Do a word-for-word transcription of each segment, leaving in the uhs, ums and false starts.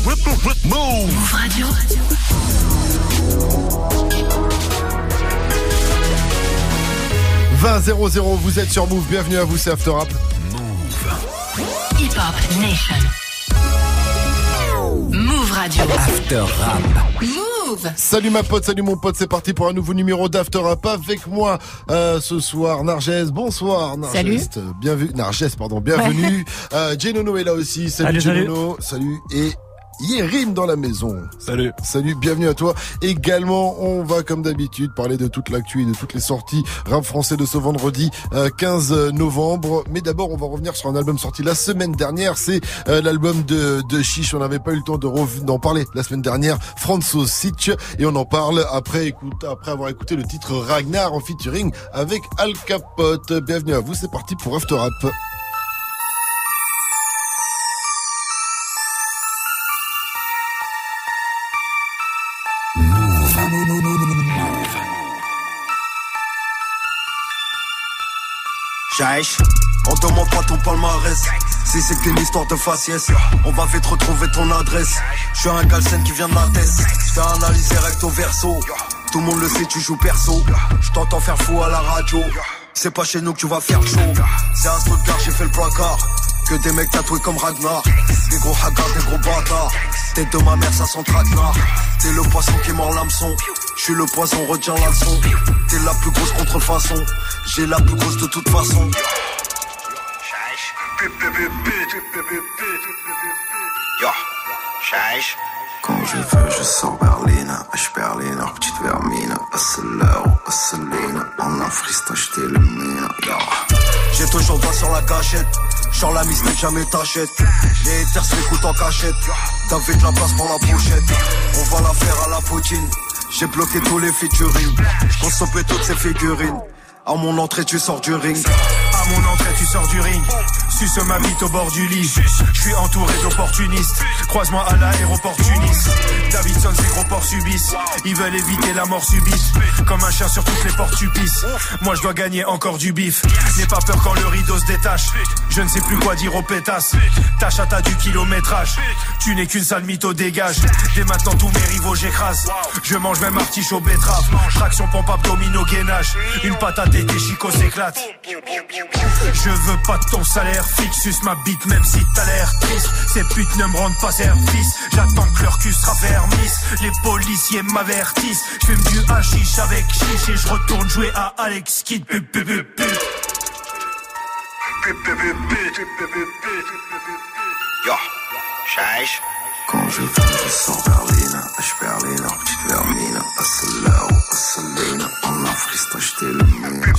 Move Radio. vingt zéro zéro, vous êtes sur Move, bienvenue à vous, c'est After Rap. Move. Hip Hop Nation. Move Radio. After Rap. Move. Salut ma pote, salut mon pote, c'est parti pour un nouveau numéro d'After Rap avec moi euh, ce soir. Narges, bonsoir Narges. Salut. Bienvenue, Narges, pardon, bienvenue. Ouais. Euh, Jenono est là aussi, salut, salut Jenono, salut. salut et Yérim dans la maison. Salut. Salut, bienvenue à toi. Également, on va comme d'habitude parler de toute l'actu et de toutes les sorties rap français de ce vendredi euh, quinze novembre. Mais d'abord, on va revenir sur un album sorti la semaine dernière. C'est euh, l'album de, de Chiche. On n'avait pas eu le temps de rev- d'en parler la semaine dernière. Franzo Sitch. Et on en parle après, écoute, après avoir écouté le titre Ragnar en featuring avec Al Capote. Bienvenue à vous, c'est parti pour After Rap. Chaïch, on te demande pas ton palmarès. Si c'est qu'une histoire de faciès, on va vite retrouver ton adresse. Je suis un galsen qui vient de la tête. Je fais analyser recto verso. Tout le monde le sait, tu joues perso. Je t'entends faire fou à la radio. C'est pas chez nous que tu vas faire chaud. C'est un Stuttgart, j'ai fait le placard. Que des mecs tatoués comme Ragnar. Des gros hagards, des gros bâtards. Tête de ma mère, ça sent traquenard. T'es le poisson qui mord l'hameçon. Je suis le poisson, retiens la leçon. T'es la plus grosse contrefaçon. J'ai la plus grosse de toute façon. Yo, Scheich. Quand je veux, je sors Berlin, ich Berliner, petite vermine, Asselero, Asselina, en un freestyle, j't'ai le mine, yo. J'ai toujours le doigt sur la gâchette, genre la mistake jamais t'achète. Les haters s'écoutent en cachette, t'avais de la place pour la pochette. On va la faire à la poutine, j'ai bloqué tous les featuring. J'consomme toutes ces figurines, à mon entrée tu sors du ring. À mon entrée tu sors du ring. Suce ma bite au bord du lit. Je suis entouré d'opportunistes. Croise-moi à l'aéroport Tunis. Davidson ses gros ports subissent. Ils veulent éviter la mort subite. Comme un chien sur toutes les portes tu pisses. Moi je dois gagner encore du bif. N'aie pas peur quand le rideau se détache. Je ne sais plus quoi dire aux pétasses. Tâche à ta du kilométrage. Tu n'es qu'une sale mytho, dégage. Dès maintenant tous mes rivaux j'écrase. Je mange même artichaut betterave. Traction pompe abdominaux gainage. Une patate et des chicots s'éclatent. Je veux pas de ton salaire fixe, suce ma bite même si t'as l'air triste. Ces putes ne me rendent pas service. J'attends que leur cul se raffermisse. Les policiers m'avertissent. J'fume du hashish avec chiche et je retourne jouer à Alex Kidd. Yo, Scheich. Quand je veux, je sors Berlin, ich Berliner, petite vermine, Asselero, Asselina, en un freestyle, j't'ai le mine.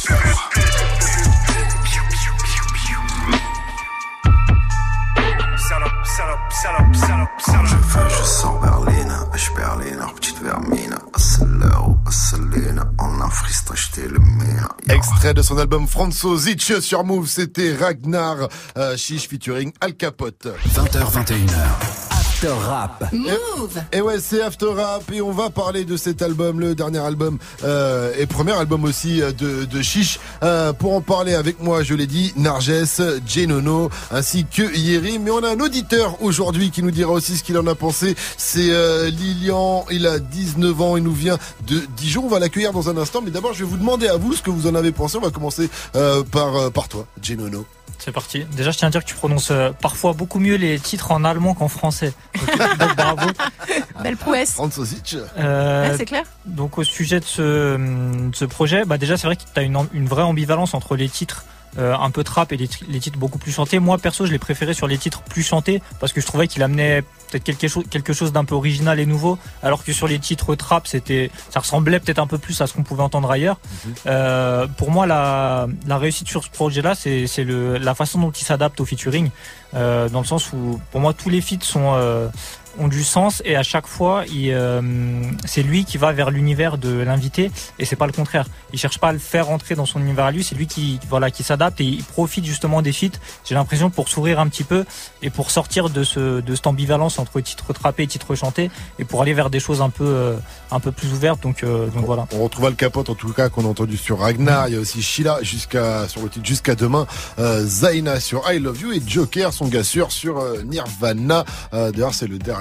Quand je veux, je sors Berlin, ich Berliner, petite vermine, Asselero, Asselina, en un freestyle, j't'ai le mine. Extrait de son album Franzo Sitch sur Move, c'était Ragnar euh, Chiche featuring Al Capote. vingt heures vingt et une heures. After Rap. Move. Et, et ouais, c'est After Rap et on va parler de cet album, le dernier album euh, et premier album aussi de, de Chiche. Euh, pour en parler avec moi, je l'ai dit, Narges, Jenono ainsi que Yérim. Mais on a un auditeur aujourd'hui qui nous dira aussi ce qu'il en a pensé. C'est euh, Lilian, il a dix-neuf ans, il nous vient de Dijon. On va l'accueillir dans un instant, mais d'abord je vais vous demander à vous ce que vous en avez pensé. On va commencer euh, par, euh, par toi, Jenono. C'est parti. Déjà, je tiens à dire que tu prononces euh, parfois beaucoup mieux les titres en allemand qu'en français. Donc, donc bravo. Belle prouesse. Franzo Sitch. Euh, ouais, c'est clair. Donc, au sujet de ce, de ce projet, bah déjà, c'est vrai que tu as une, une vraie ambivalence entre les titres euh, un peu trap et les, les titres beaucoup plus chantés. Moi, perso, je l'ai préféré sur les titres plus chantés parce que je trouvais qu'il amenait peut-être quelque chose, quelque chose d'un peu original et nouveau, alors que sur les titres trap, c'était, ça ressemblait peut-être un peu plus à ce qu'on pouvait entendre ailleurs. Mm-hmm. Euh, pour moi, la, la réussite sur ce projet-là, c'est, c'est le, la façon dont il s'adapte au featuring, euh, dans le sens où, pour moi, tous les feats sont euh, ont du sens et à chaque fois il, euh, c'est lui qui va vers l'univers de l'invité et c'est pas le contraire. Il cherche pas à le faire rentrer dans son univers à lui, c'est lui qui voilà qui s'adapte et il profite justement des feats. J'ai l'impression pour s'ouvrir un petit peu et pour sortir de ce de cette ambivalence entre titres trappés et titres chantés et pour aller vers des choses un peu euh, un peu plus ouvertes. Donc euh, donc voilà. On retrouve Al Capote en tout cas qu'on a entendu sur Ragnar. Il y a aussi Sheila jusqu'à sur le titre Jusqu'à demain. Euh, Zaina sur I Love You et Joker son gars sûr sur euh, Nirvana. Euh, d'ailleurs c'est le dernier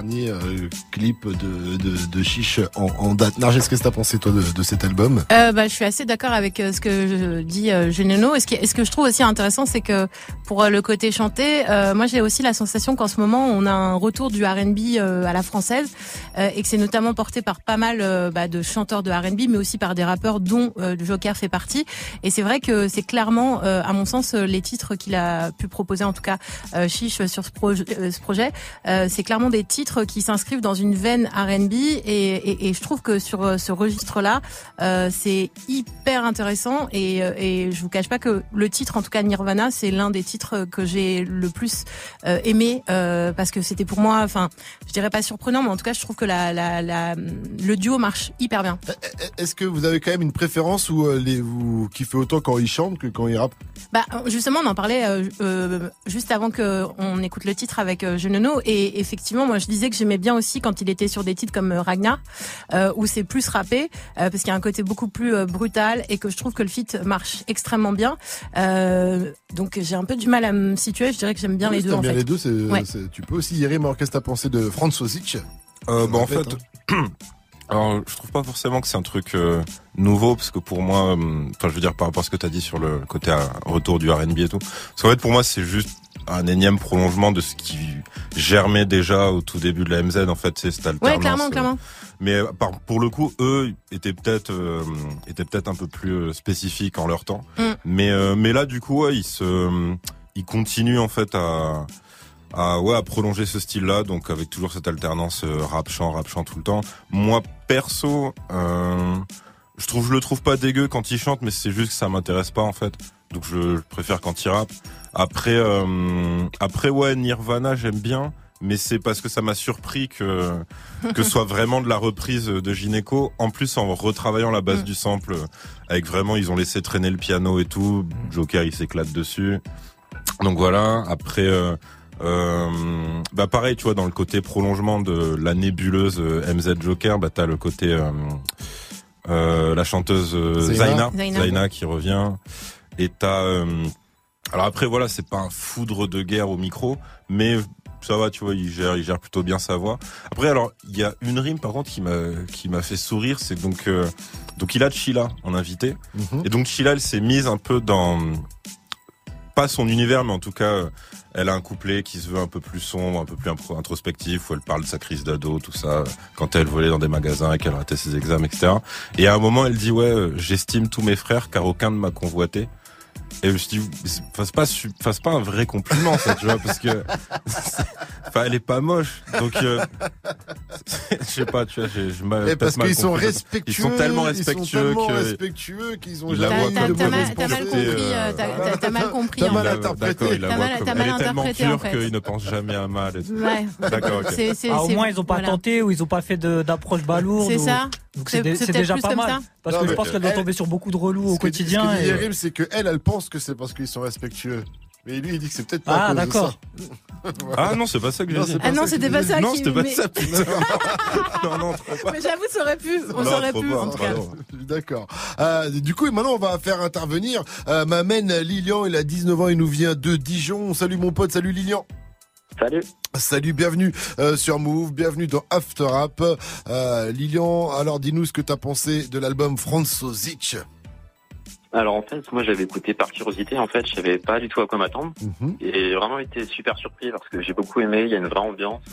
dernier euh, clip de, de, de Chiche en, en date. Narges, qu'est-ce que t'as pensé toi de, de cet album? euh, bah, Je suis assez d'accord avec euh, ce que je dis euh, Genono. Et ce, qui, et ce que je trouve aussi intéressant, c'est que pour euh, le côté chanté, euh, moi j'ai aussi la sensation qu'en ce moment on a un retour du R and B euh, à la française euh, et que c'est notamment porté par pas mal euh, bah, de chanteurs de R and B, mais aussi par des rappeurs dont euh, Joker fait partie. Et c'est vrai que c'est clairement, euh, à mon sens, les titres qu'il a pu proposer, en tout cas euh, Chiche sur ce, proje- euh, ce projet, euh, c'est clairement des titres qui s'inscrivent dans une veine R and B et, et, et je trouve que sur euh, ce registre-là, euh, c'est hyper intéressant et, et je vous cache pas que le titre, en tout cas Nirvana, c'est l'un des titres que j'ai le plus euh, aimé euh, parce que c'était pour moi, enfin, je dirais pas surprenant, mais en tout cas, je trouve que la, la, la, le duo marche hyper bien. Est-ce que vous avez quand même une préférence où euh, les, vous kiffez autant quand ils chantent que quand ils rappent? Bah justement, on en parlait euh, euh, juste avant que on écoute le titre avec euh, Genono et effectivement, moi je disais que j'aimais bien aussi quand il était sur des titres comme euh, Ragnar euh, où c'est plus rappé euh, parce qu'il y a un côté beaucoup plus euh, brutal et que je trouve que le feat marche extrêmement bien. Euh, donc j'ai un peu du mal à me situer. Je dirais que j'aime bien oui, les deux. En bien fait. les deux, c'est, ouais. c'est, tu peux aussi y aller. Mais qu'est-ce que t'as pensé de Franz Ozic? euh, bah, En fait. Hein. Alors, je trouve pas forcément que c'est un truc euh, nouveau, parce que pour moi, enfin, euh, je veux dire par rapport à ce que t'as dit sur le côté euh, retour du R and B et tout, parce qu'en fait, pour moi, c'est juste un énième prolongement de ce qui germait déjà au tout début de la M Z, en fait, c'est cette alternance. Ouais, clairement, euh, clairement. Mais par, pour le coup, eux étaient peut-être euh, étaient peut-être un peu plus euh, spécifiques en leur temps. Mm. Mais euh, mais là, du coup, ouais, ils se ils continuent en fait à à ouais à prolonger ce style-là, donc avec toujours cette alternance euh, rap chant rap chant tout le temps. Moi perso, euh, je trouve je le trouve pas dégueu quand il chante, mais c'est juste que ça m'intéresse pas en fait. Donc je, je préfère quand il rappe. Après euh, après ouais Nirvana j'aime bien, mais c'est parce que ça m'a surpris que que ce soit vraiment de la reprise de Gynéco, en plus en retravaillant la base du sample, avec vraiment ils ont laissé traîner le piano et tout. Joker il s'éclate dessus. Donc voilà. Après euh, Euh, bah pareil, tu vois, dans le côté prolongement de la nébuleuse euh, M Z Joker, bah t'as le côté euh, euh, la chanteuse euh, Zaina. Zaina, Zaina qui revient, et t'as euh, alors après voilà, c'est pas un foudre de guerre au micro, mais ça va, tu vois, il gère, il gère plutôt bien sa voix. Après, alors il y a une rime par contre qui m'a qui m'a fait sourire, c'est donc euh, donc il a Chilla en invité, mm-hmm. et donc Chilla elle s'est mise un peu dans pas son univers, mais en tout cas elle a un couplet qui se veut un peu plus sombre, un peu plus introspectif, où elle parle de sa crise d'ado, tout ça, quand elle volait dans des magasins et qu'elle ratait ses examens, et cetera. Et à un moment, elle dit, ouais, j'estime tous mes frères car aucun ne m'a convoité. Et je me suis dit, fasse pas, fasse pas un vrai compliment, ça, tu vois, parce que, enfin, elle est pas moche. Donc, euh, je sais pas, tu vois, j'ai, je m'avais parce qu'ils sont respectueux. Ils sont tellement respectueux, ils sont tellement que, respectueux qu'ils ont jamais t'as, t'as, mal, t'as mal compris, euh, t'as, t'as, t'as mal compris. T'as mal interprété. D'accord, il la t'as voit mal, comme, t'as mal elle est tellement interprété, pure en fait. qu'il ne pense jamais à mal. Et tout. Ouais. D'accord, ok. C'est, c'est, ah, au c'est, moins, ils ont pas voilà. tenté ou ils ont pas fait de, d'approche balourde. C'est ou... ça. Donc c'est, c'est, c'est, c'est déjà pas mal. Ça. Parce non, que je pense qu'elle doit tomber sur beaucoup de relous au quotidien. Ce que dit et... c'est que elle, elle pense que c'est parce qu'ils sont respectueux. Mais lui, il dit que c'est peut-être pas ah, à cause d'accord. de ça. Voilà. Ah non, c'est pas ça que j'ai dit. Ah non, c'était pas ça. Non, qui... c'était pas mais... ça, putain. non, non, trop pas. Mais j'avoue, ça aurait pu. On non, aurait pu, pas, en tout cas. D'accord. Euh, du coup, maintenant, on va faire intervenir euh, m'amène Lilian. Il a dix-neuf ans, il nous vient de Dijon. Salut mon pote, salut Lilian. Salut. Salut, bienvenue euh, sur Move, bienvenue dans After Rap. Euh, Lilian, alors dis-nous ce que t'as pensé de l'album Franz Ozic. Alors en fait, moi j'avais écouté par curiosité, en fait je savais pas du tout à quoi m'attendre, mm-hmm. et j'ai vraiment été super surpris parce que j'ai beaucoup aimé, il y a une vraie ambiance,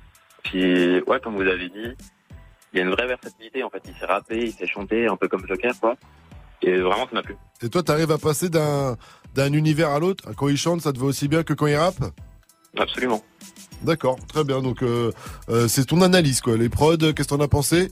puis ouais comme vous avez dit, il y a une vraie versatilité, en fait il s'est rappé, il s'est chanté, un peu comme Joker quoi, et vraiment ça m'a plu. Et toi t'arrives à passer d'un, d'un univers à l'autre, quand il chante ça te va aussi bien que quand il rappe? Absolument. D'accord, très bien, donc euh, euh, c'est ton analyse quoi, les prods, qu'est-ce que t'en as pensé?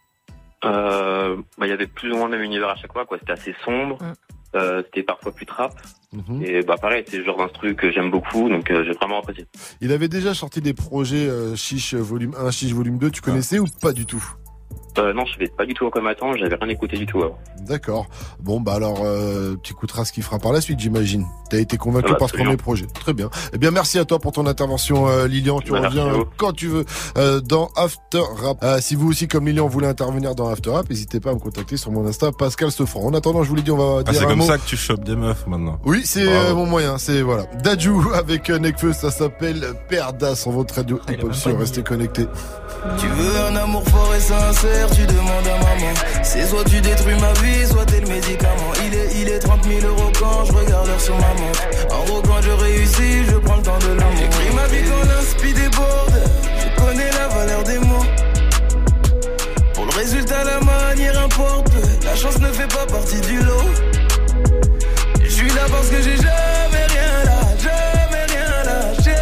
Euh, bah, il y avait plus ou moins le même univers à chaque fois, quoi. C'était assez sombre, mm. euh, c'était parfois plus trap. Mm-hmm. Et bah pareil, c'est le genre d'instru que j'aime beaucoup, donc euh, j'ai vraiment apprécié. Il avait déjà sorti des projets euh, Chiche volume un, Chiche volume deux, tu connaissais ah. ou pas du tout? Euh, non, je savais pas du tout à quoi m'attendre, j'avais rien écouté du tout avant. D'accord. Bon, bah alors, euh, tu écouteras ce qu'il fera par la suite, j'imagine. T'as été convaincu Ah bah, par ce premier projet. Très bien. Eh bien, merci à toi pour ton intervention, euh, Lilian. Tu Bah, reviens merci à euh, vous. quand tu veux euh, dans After Rap. Euh, si vous aussi, comme Lilian, voulez intervenir dans After Rap, n'hésitez pas à me contacter sur mon Insta, Pascal Sefranc. En attendant, je vous l'ai dit, on va Ah, dire c'est un comme mot. ça que tu chopes des meufs maintenant. Oui, c'est Bravo. euh, mon moyen. C'est voilà. Dadju avec euh, Nekfeu, ça s'appelle Perdas sur votre radio il a hip-hop même sur pas dit. Restez connectés. Tu veux un amour fort et sincère, tu demandes à maman. C'est soit tu détruis ma vie, soit t'es le médicament. Il est, il est trente mille euros quand je regarde l'heure sur ma montre. En gros, quand je réussis, je prends le temps de l'amour. J'écris ma vie quand l'inspi déborde. Je connais la valeur des mots. Pour le résultat, la manière importe peu. La chance ne fait pas partie du lot. Je suis là parce que j'ai jamais rien là, jamais rien lâché.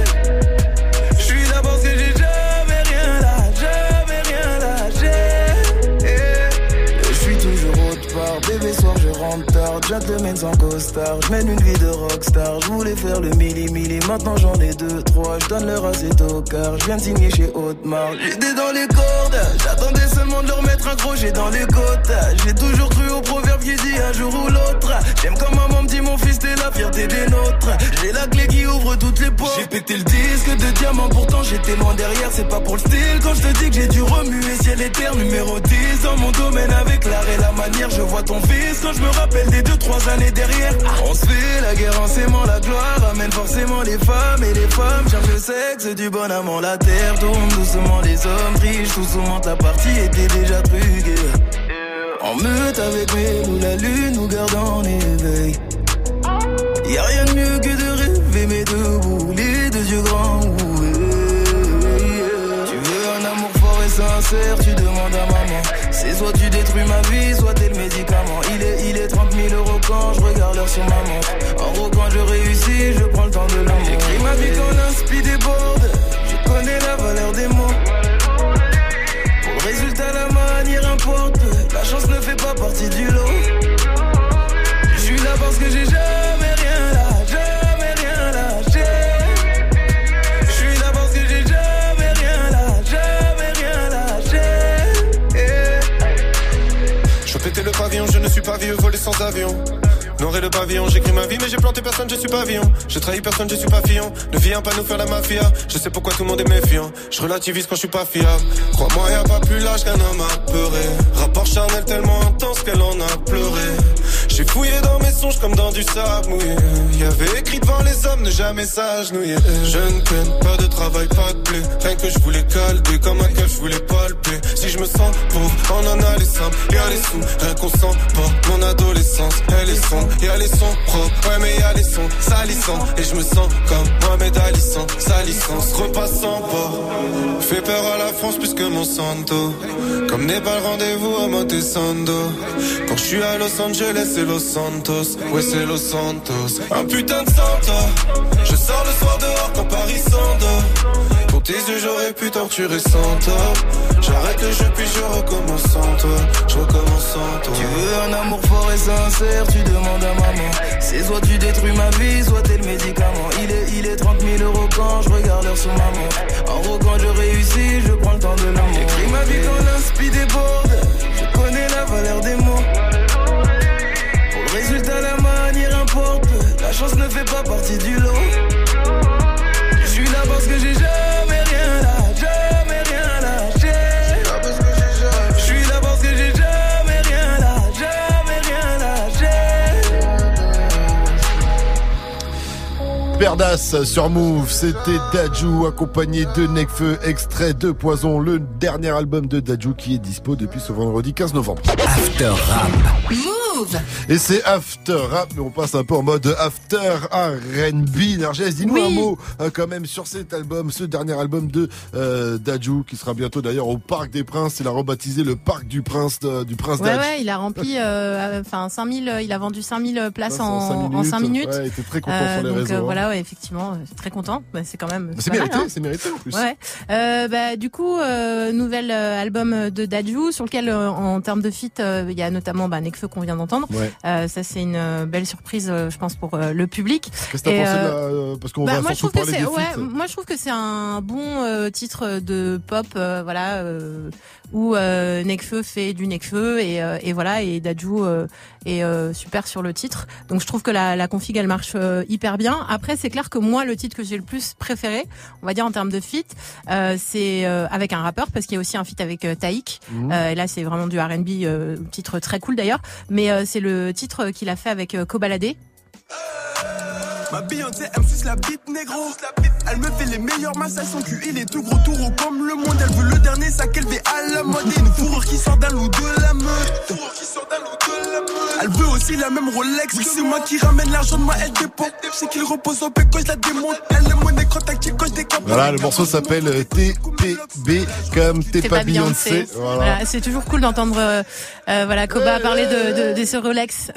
Je suis là parce que j'ai jamais rien là, jamais rien lâché. Eh, je suis toujours autre part, bébé soir je rentre tard, gentleman sans costard, je mène une vie de rockstar. Je voulais faire le milli milli, maintenant j'en ai deux, trois, je donne leur assez car je viens de signer chez Haute-Marque. J'étais dans les cordes, j'attendais seulement de leur mettre un crochet dans les côtes. J'ai toujours cru au proverbe qui dit un jour ou l'autre. J'aime quand maman me dit mon fils t'es la fierté des nôtres. J'ai la clé qui ouvre toutes les portes. J'ai pété le disque de diamant, pourtant j'étais loin derrière. C'est pas pour le style quand je te dis que j'ai dû remuer ciel et terre. Numéro dix dans mon domaine avec l'art et la manière. Je vois ton fils quand je me rappelle des deux trois années derrière. On se fait la guerre en s'aimant, la gloire amène forcément les femmes et les femmes cherchent le sexe du bon amant. La terre tourne doucement, les hommes trichent tout souvent, la partie était déjà truquée. En meute avec mes loups, la lune nous garde en éveil. Y'a rien de mieux que de rêver mais debout, les deux yeux grands ouverts. Tu veux un amour fort et sincère, tu demandes à maman. C'est soit tu détruis ma vie, soit t'es le médicament. Il est, il est trente mille euros quand je regarde l'heure sur ma montre. En gros quand je réussis, je prends le temps de l'amour. J'écris ma vie quand l'inspi déborde. Je connais la valeur des mots. Pour le résultat, la manière importe peu. La chance ne fait pas partie du lot. Je suis là parce que j'ai jamais rien là, jamais rien lâché. Je suis là parce que j'ai jamais rien là, jamais rien lâché. Je pétais le pavillon, je ne suis pas vieux, volé sans avion. Noir et le pavillon, j'écris ma vie mais j'ai planté personne, je suis pavillon. Je trahis personne, je suis pas fiant. Ne viens pas nous faire la mafia, je sais pourquoi tout le monde est méfiant. Je relativise quand je suis pas fiable. Crois-moi y'a pas plus l'âge qu'un homme a peuré. Rapport charnel tellement intense qu'elle en a pleuré. J'ai fouillé dans mes songes comme dans du sable mouillé. Y'avait écrit devant les hommes, ne jamais s'agenouiller. Je ne peine, pas de travail, pas de blé. Rien que je voulais calder, comme un cœur je voulais palper. Si je me sens pauvre, on en a les simples. Y'a les sous, rien qu'on sent pas. Mon adolescence, elle est sombre. Y'a les sons propres, ouais mais y'a les sons salissants. Et je me sens comme Mohamed Ali sans sa licence. Repassant pas, fait peur à la France plus que Monsanto. Comme n'est pas le rendez-vous à Montesando. Quand je suis à Los Angeles c'est Los Santos. Ouais c'est Los Santos. Un putain de Santa. Je sors le soir dehors quand Paris s'endort. Pour tes yeux j'aurais pu torturer sans tort. J'arrête le jeu puis je recommence sans toi. Je recommence sans toi. Tu veux un amour fort et sincère, tu demandes à maman. C'est soit tu détruis ma vie, soit t'es le médicament. Il est, il est trente mille euros quand je regarde l'heure sur ma montre. En gros quand je réussis, je prends le temps de l'amour. J'écris ma vie quand l'inspi déborde. Je connais la valeur des mots. Pour le résultat, la manière importe peu. La chance ne fait pas partie du lot. Je suis là parce que j'ai jamais rien là, jamais rien lâché. Je suis là parce que j'ai jamais rien là, jamais rien lâché. Perdas sur Move, c'était Dadju accompagné de Nekfeu, extrait de Poison, le dernier album de Dadju qui est dispo depuis ce vendredi quinze novembre. After Rap. Move. Et c'est After Rap, mais on passe un peu en mode After R and B. Narges, dis-nous Oui. un mot euh, quand même sur cet album, ce dernier album de euh, Dadju, qui sera bientôt d'ailleurs au Parc des Princes. Il a rebaptisé le Parc du Prince, euh, du Prince Ouais, Dadju. ouais, il a rempli, euh, enfin, cinq mille, il a vendu cinq mille places en, en en cinq minutes. Ouais, il était très content Euh, sur les donc réseaux. euh, hein. voilà, ouais, effectivement, euh, très content. Bah, c'est quand même. C'est pas mérité, mal, hein. c'est mérité en plus. Ouais. Euh, bah, du coup, euh, nouvel euh, album de Dadju sur lequel, euh, en termes de feat, euh, il y a notamment bah, Nekfeu qu'on vient d'entendre. d'entendre. Ouais. Euh, ça c'est une euh, belle surprise, euh, je pense, pour euh, le public. Qu'est-ce que t'as Et, pensé de la, euh, euh, parce qu'on bah, va moi, je surtout trouve que parler c'est, des ouais, feats. moi je trouve que c'est un bon euh, titre de pop, euh, voilà, euh, où euh, Nekfeu fait du Nekfeu et, euh, et voilà, et Dadju euh, est euh, super sur le titre. Donc je trouve que la, la config elle marche euh, hyper bien. Après c'est clair que moi le titre que j'ai le plus préféré, on va dire en termes de feat, euh, c'est euh, avec un rappeur parce qu'il y a aussi un feat avec euh, Taïk. Mmh. Euh, et là c'est vraiment du R and B, euh, titre très cool d'ailleurs. Mais euh, c'est le titre qu'il a fait avec euh, Kobalade. Ma Beyoncé, elle me suce la bite négro. Elle me fait les meilleurs massages, son cul il est tout gros, tout gros comme le monde. Elle veut le dernier sac élevé à la mode. Et une fourrure qui sort d'un loup de la meute. Elle veut aussi la même Rolex. Oui, c'est moi qui ramène l'argent de moi, elle dépend. Je sais qu'il repose en paix quand je la démonte. Elle est monnaie quand tactique quand je décampe. Voilà, le morceau s'appelle T P B comme T'es pas Beyoncé. Voilà. Voilà. C'est toujours cool d'entendre euh, euh, voilà Koba ouais, parler de, de, de ce Rolex.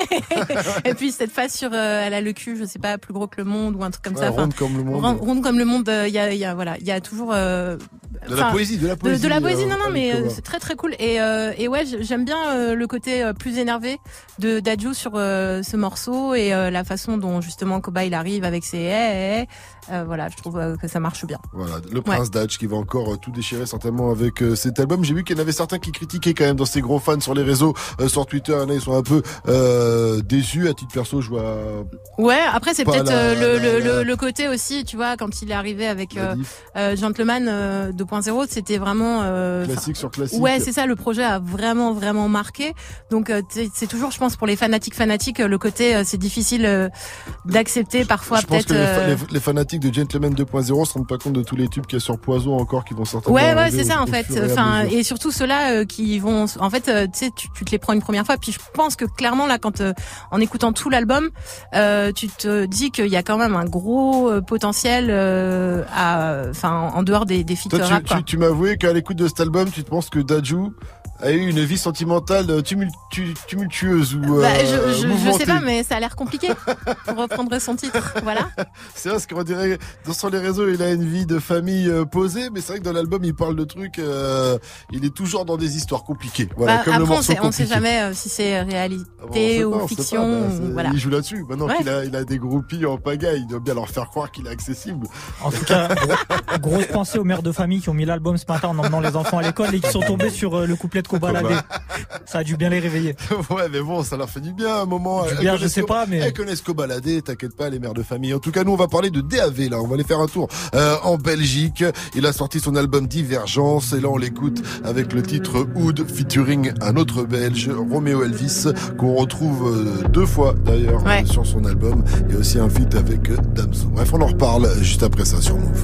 Et puis cette face sur euh, elle a le cul, je sais pas, plus gros que le monde ou un truc comme ouais, ça. Ronde comme le monde. Ronde comme le monde. Il euh, y a, il y a voilà, il y a toujours euh, de la poésie, de la poésie. De, de la poésie, euh, non non, mais euh, c'est très très cool. Et euh, et ouais, j'aime bien euh, le côté euh, plus énervé de Dadju sur euh, ce morceau et euh, la façon dont justement Koba il arrive avec ses hey, hey, euh, voilà, je trouve euh, que ça marche bien. Voilà, le Prince ouais. Dadj qui va encore euh, tout déchirer certainement avec euh, cet album. J'ai vu qu'il y en avait certains qui critiquaient quand même dans ses gros fans sur les réseaux, euh, sur Twitter, il y en a, ils sont un peu euh, déçus. À titre perso, je vois. Ouais, après c'est peut-être la, euh, le, la, le, la... le côté aussi, tu vois, quand il est arrivé avec euh, euh, Gentleman euh, deux point zéro, c'était vraiment euh, classique sur classique. Ouais, c'est ça, le projet a vraiment vraiment marqué. Donc euh, c'est toujours, je pense, pour les fanatiques fanatiques, le côté euh, c'est difficile euh, d'accepter parfois je pense peut-être. que les, euh... les, les fanatiques de Gentleman deux point zéro se rendent pas compte de tous les tubes qu'il y a sur Poison encore qui vont sortir. Ouais, ouais, c'est ça en fait. Enfin, et surtout ceux-là euh, qui vont, en fait, euh, tu sais, tu, tu te les prends une première fois. Puis je pense que clairement là, quand euh, en écoutant tout l'album, euh, tu te dis qu'il y a quand même un gros euh, potentiel, euh, à, enfin, en dehors des, des feats rap. Tu, tu, tu m'as avoué qu'à l'écoute de cet album, tu te penses que Dadju a eu une vie sentimentale tumultu tumultueuse ou euh, bah, je, je, je sais pas, mais ça a l'air compliqué pour reprendre son titre. Voilà. C'est vrai, parce qu'on dirait sur les réseaux, il a une vie de famille euh, posée, mais c'est vrai que dans l'album, il parle de trucs. Euh, il est toujours dans des histoires compliquées. Voilà, bah, comme après, le morceau on sait, on sait jamais euh, si c'est réalité bon, ou pas, fiction. Pas, bah, voilà. Il joue là-dessus. Maintenant ouais. qu'il a, il a des groupies en pagaille, il doit bien leur faire croire qu'il est accessible. En tout cas, grosse pensée aux mères de famille qui ont mis l'album ce matin en emmenant les enfants à l'école et qui sont tombés sur euh, le couplet de Kobalade. Ça a dû bien les réveiller. Ouais, mais bon, ça leur fait du bien à un moment. Du bien, je sais pas, mais elles connaissent Kobalade, t'inquiète pas, les mères de famille. En tout cas, nous, on va parler de D A V là. On va aller faire un tour euh, en Belgique. Il a sorti son album Divergence et là, on l'écoute avec le titre Oud featuring un autre Belge, Romeo Elvis, qu'on retrouve euh, deux fois d'ailleurs ouais. sur son album, et aussi un feat avec euh, Damso. Bref, on en reparle juste après ça sur Move.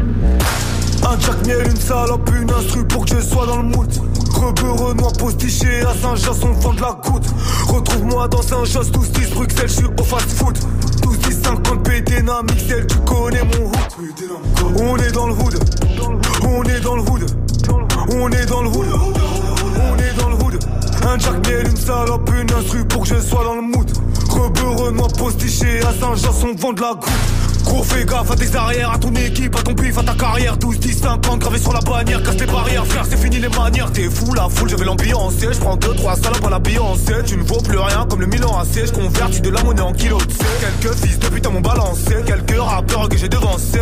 Un Jack Miel, une salope, une instru pour que je sois dans le mood. Rebeu, Renoir, postiché à Saint-Just, on vend de la goutte. Retrouve-moi dans Saint-Just, tous dix Bruxelles, je suis au fast-food. Tous dix cinquante P D N A, Mixel, tu connais mon hood. On est dans le hood, on est dans le hood, on est dans le hood, on est dans le hood. Un Jack Miel, une salope, une instru pour que je sois dans le mood. Rebeu, Renoir, postiché à Saint-Just, on vend de la goutte. Gros fais gaffe à tes arrières, à ton équipe, à ton pif, à ta carrière. Douze, dix, cinquante gravé sur la bannière, casse les barrières, frère, c'est fini les manières. T'es fou, la foule, j'avais l'ambiance. Je prends deux, trois salopes à la Beyoncé. Tu ne vaux plus rien comme le Milan A C. Je convertis de la monnaie en kilos. Quelques fils de putain m'ont balancé. Quelques rappeurs que j'ai devancé.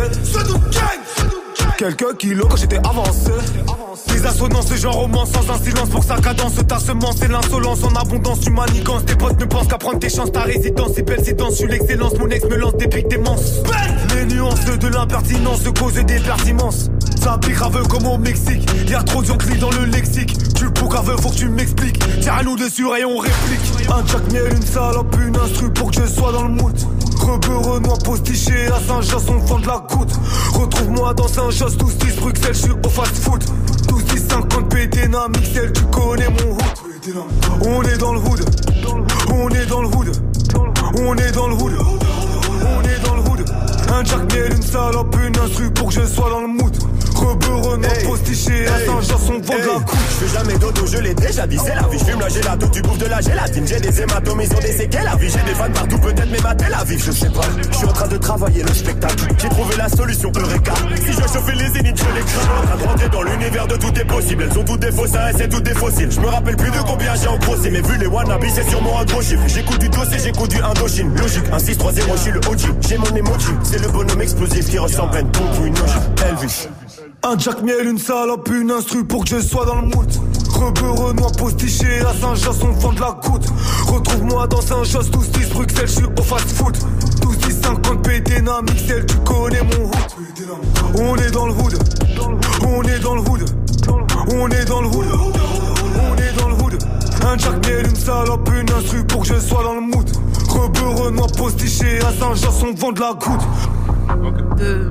Quelques kilos quand j'étais avancé. Les assonances, c'est genre roman sans un silence. Pour que sa cadence, ta semence, c'est l'insolence en abondance. Tu manigances, tes potes ne pensent qu'à prendre tes chances. Ta résidence, c'est belle, c'est dense, je suis l'excellence. Mon ex me lance des pics démences. Les nuances de l'impertinence, cause des pertimences. Ça pique graveux comme au Mexique. Y'a trop de Yankee dans le lexique. Tu le pou graveux, faut que tu m'expliques. Tiens-nous dessus et on réplique. Un Jack Miel, une salope, une instru pour que je sois dans le mood. Rebeu, Renoir, postiché à Saint-Just, on vend de la goutte. Retrouve-moi dans Saint-Just, tous dix Bruxelles, je suis au fast-food. Tous dix cinquante P D N A, Mixel, tu connais mon hood. On est dans le hood, on est dans le hood, on est dans le hood, on est dans le hood. Un Jack Miel, une salope, une instru pour que je sois dans le mood. Rebeu, Renoir, hey, postiché à hey, Saint-Just, on vend hey, de la coupe. Je fais jamais dodo, je je l'ai déjà dit, c'est la vie. J'fume la gelato, tu bouffes de la gélatine. J'ai des hématomes, ils ont des séquelles à vie. J'ai des fans partout, peut-être même à Tel Aviv, je sais pas. Je suis en train de travailler le spectacle. J'ai trouvé la solution, Eureka. Si je veux chauffer les zéniths, je les crains. En train de rentrer dans l'univers de tout est possible. Elles sont toutes des fausses, et c'est toutes des fossiles. Je me rappelle plus de combien j'ai engrossé, mais vu les wannabes, c'est sûrement un gros chiffre. J'écoute du dossier, j'écoute du Indochine. Logique, un six trois zéro, je suis le O G. J'ai mon emoji, c'est le bonhomme explosif qui ressemble à une pompe ou une noche. Elvis. Un Jack Miel, une salope, une instru pour que je sois dans le mood. Rebeu, Renoir, postiché à Saint-Just, on vend de la goutte. Retrouve-moi dans Saint-Just, douze dix Bruxelles, je suis au fast-food. douze dix cinquante P D N A, Mixel, tu connais mon hood. On est dans le hood, on est dans le hood, on est dans le hood, on est dans le hood. Un Jack Miel, une salope, une instru pour que je sois dans le mood. Rebeu, Renoir, postiché à Saint-Just, on vend de la goutte. De...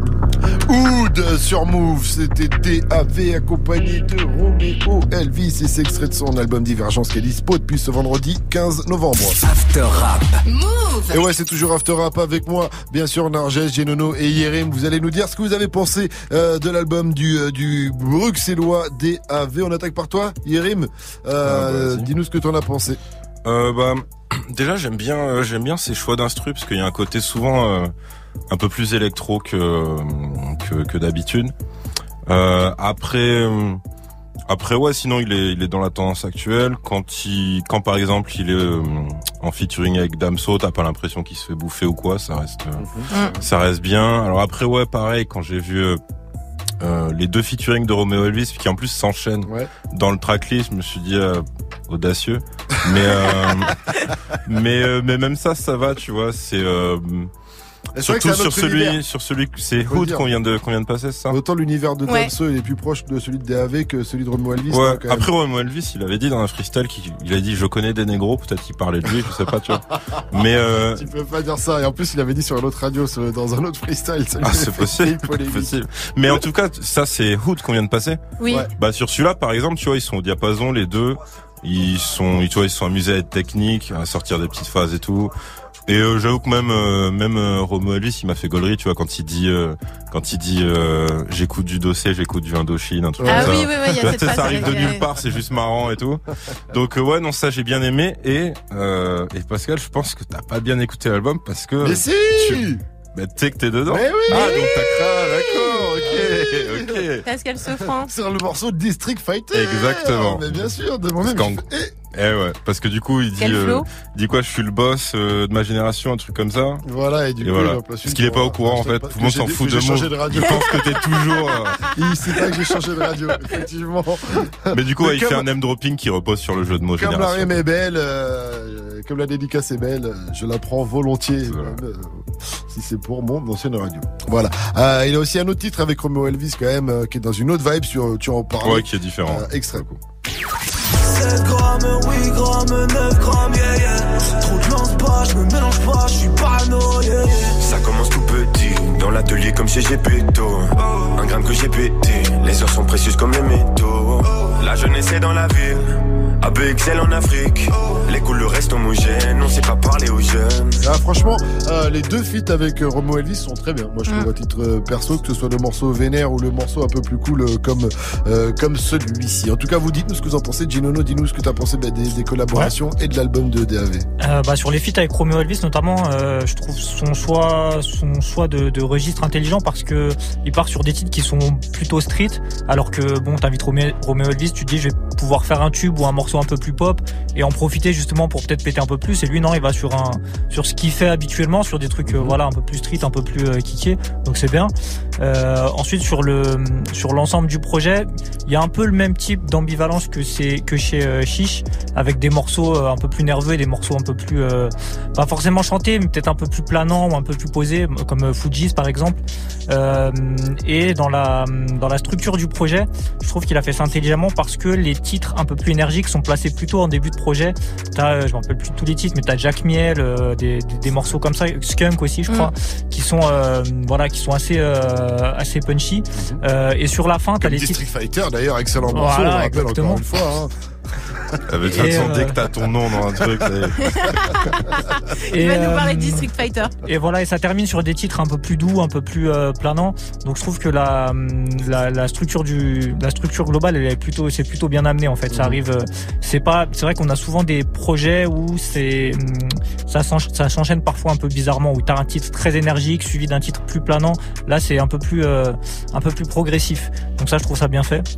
Oud sur Move, c'était D A V accompagné de Roméo Elvis et c'est extrait de son album Divergence qui est dispo depuis ce vendredi quinze novembre. After Rap. Move. Et ouais, c'est toujours After Rap avec moi, bien sûr Narges, Genono et Yerim. Vous allez nous dire ce que vous avez pensé euh, de l'album du euh, du bruxellois D A V. On attaque par toi, Yerim. Euh, ah, bah, dis-nous ce que t'en as pensé. Euh, bah déjà j'aime bien euh, j'aime bien ces choix d'instru parce qu'il y a un côté souvent euh, un peu plus électro que que, que d'habitude. Euh, après euh, après ouais sinon il est il est dans la tendance actuelle. Quand il quand par exemple il est euh, en featuring avec Damso, t'as pas l'impression qu'il se fait bouffer ou quoi, ça reste euh, mmh. ça reste bien. Alors après ouais pareil quand j'ai vu euh, Euh, les deux featuring de Roméo Elvis qui en plus s'enchaînent ouais. dans le tracklist, je me suis dit euh, audacieux, mais euh, mais euh, mais même ça ça va, tu vois, c'est euh, surtout sur celui univers. sur celui c'est Hood qu'on vient de qu'on vient de passer, ça. Autant l'univers de ouais. Damso est plus proche de celui de D A V que celui de Roméo Elvis. Ouais. Là, après Roméo Elvis, il avait dit dans un freestyle qu'il il a dit je connais des négros, peut-être qu'il parlait de lui, je sais pas, tu vois. Mais euh... tu peux pas dire ça. Et en plus, il avait dit sur une autre radio, dans un autre freestyle. Ah, c'est possible. possible. Mais en tout cas, ça c'est Hood qu'on vient de passer. Oui. Ouais. Bah sur celui-là, par exemple, tu vois, ils sont au diapason les deux. Ils sont, tu vois, ils sont amusés à être techniques, à sortir des petites phases et tout. Et euh, j'avoue que même euh, même euh, Roméo Elvis, il m'a fait gaulerie, tu vois, quand il dit euh, quand il dit euh, j'écoute du Dossé, j'écoute du Indochine, un truc ah comme oui, ça. Oui, oui, y a cette ça phase arrive de avec... nulle part, c'est juste marrant et tout. Donc euh, ouais, non, ça j'ai bien aimé. Et euh, et Pascal, je pense que t'as pas bien écouté l'album parce que. Mais si. Tu... Mais tu sais que t'es dedans. Mais oui. Ah donc t'as craint, d'accord, ok, ok. Pascal Sofran. Sur le morceau District Fighter. Exactement. Mais bien sûr, de moi-même. Eh ouais, parce que du coup il dit, euh, il dit quoi, je suis le boss euh, de ma génération, un truc comme ça. Voilà, et du et coup, voilà. il parce qu'il est pas au courant en fait, tout le monde s'en fout de moi. Il pense que t'es toujours. Euh... Il sait pas que j'ai changé de radio, effectivement. Mais du coup, ouais, il fait un name dropping qui repose sur le jeu de mots comme génération. Comme la rime est belle, euh, comme la dédicace est belle, je la prends volontiers, voilà. même, euh, si c'est pour mon ancienne radio. Voilà. Euh, il a aussi un autre titre avec Roméo Elvis quand même, euh, qui est dans une autre vibe, sur, tu en parles. Ouais, qui est différent. Euh, extrait. sept grammes, huit grammes, neuf grammes, yeah, yeah. Trop de lance pas, je me mélange pas, je suis parano, yeah, yeah. Ça commence tout petit, dans l'atelier comme chez Gepetto. Un gramme que j'ai pété, les heures sont précieuses comme les métaux. La jeunesse est dans la ville, A B X L en Afrique. Les couleurs restent homogènes, on sait pas parler aux jeunes. Ah, franchement, euh, les deux feats avec euh, Roméo Elvis sont très bien. Moi, je trouve mm. à titre euh, perso, que ce soit le morceau vénère ou le morceau un peu plus cool euh, comme euh, comme celui-ci. En tout cas, vous dites-nous ce que vous en pensez. Genono, dis-nous ce que tu as pensé bah, des, des collaborations ouais. et de l'album de D A V. Euh, bah, sur les feats avec Roméo Elvis, notamment, euh, je trouve son choix, son choix de, de registre intelligent parce que il part sur des titres qui sont plutôt street, alors que bon, t'invites Roméo, Roméo Elvis, tu te dis je vais pouvoir faire un tube ou un morceau un peu plus pop et en profiter justement pour peut-être péter un peu plus. Et lui, non, il va sur un sur ce qu'il fait habituellement, sur des trucs euh, voilà un peu plus street, un peu plus euh, kické. Donc c'est bien. Euh, ensuite sur le sur l'ensemble du projet, il y a un peu le même type d'ambivalence que c'est que chez euh, Chiche, avec des morceaux euh, un peu plus nerveux et des morceaux un peu plus euh, pas forcément chantés, mais peut-être un peu plus planants ou un peu plus posés, comme euh, Fujis par exemple. Euh, et dans la dans la structure du projet, je trouve qu'il a fait ça intelligemment parce que les titres un peu plus énergiques sont placés plutôt en début de projet. T'as, euh, je me rappelle plus tous les titres, mais t'as Jack Miel, euh, des, des des morceaux comme ça, Skunk aussi, je crois, mmh. qui sont euh, voilà, qui sont assez euh, assez punchy. Mmh. Euh, et sur la fin, t'as comme les District titres. Fighter d'ailleurs, excellent morceau. Voilà, on rappelle exactement. encore une fois. Hein. Ah, mais de toute façon, euh... dès que t'as ton nom dans un truc, ça y est. Il va nous parler de District Fighter. Et voilà, et ça termine sur des titres un peu plus doux, un peu plus euh, planants. Donc je trouve que la, la la structure du la structure globale, elle est plutôt c'est plutôt bien amené en fait. Ça arrive, euh, c'est pas, c'est vrai qu'on a souvent des projets où c'est ça ça s'enchaîne parfois un peu bizarrement, où t'as un titre très énergique suivi d'un titre plus planant. Là, c'est un peu plus euh, un peu plus progressif. Donc ça, je trouve ça bien fait.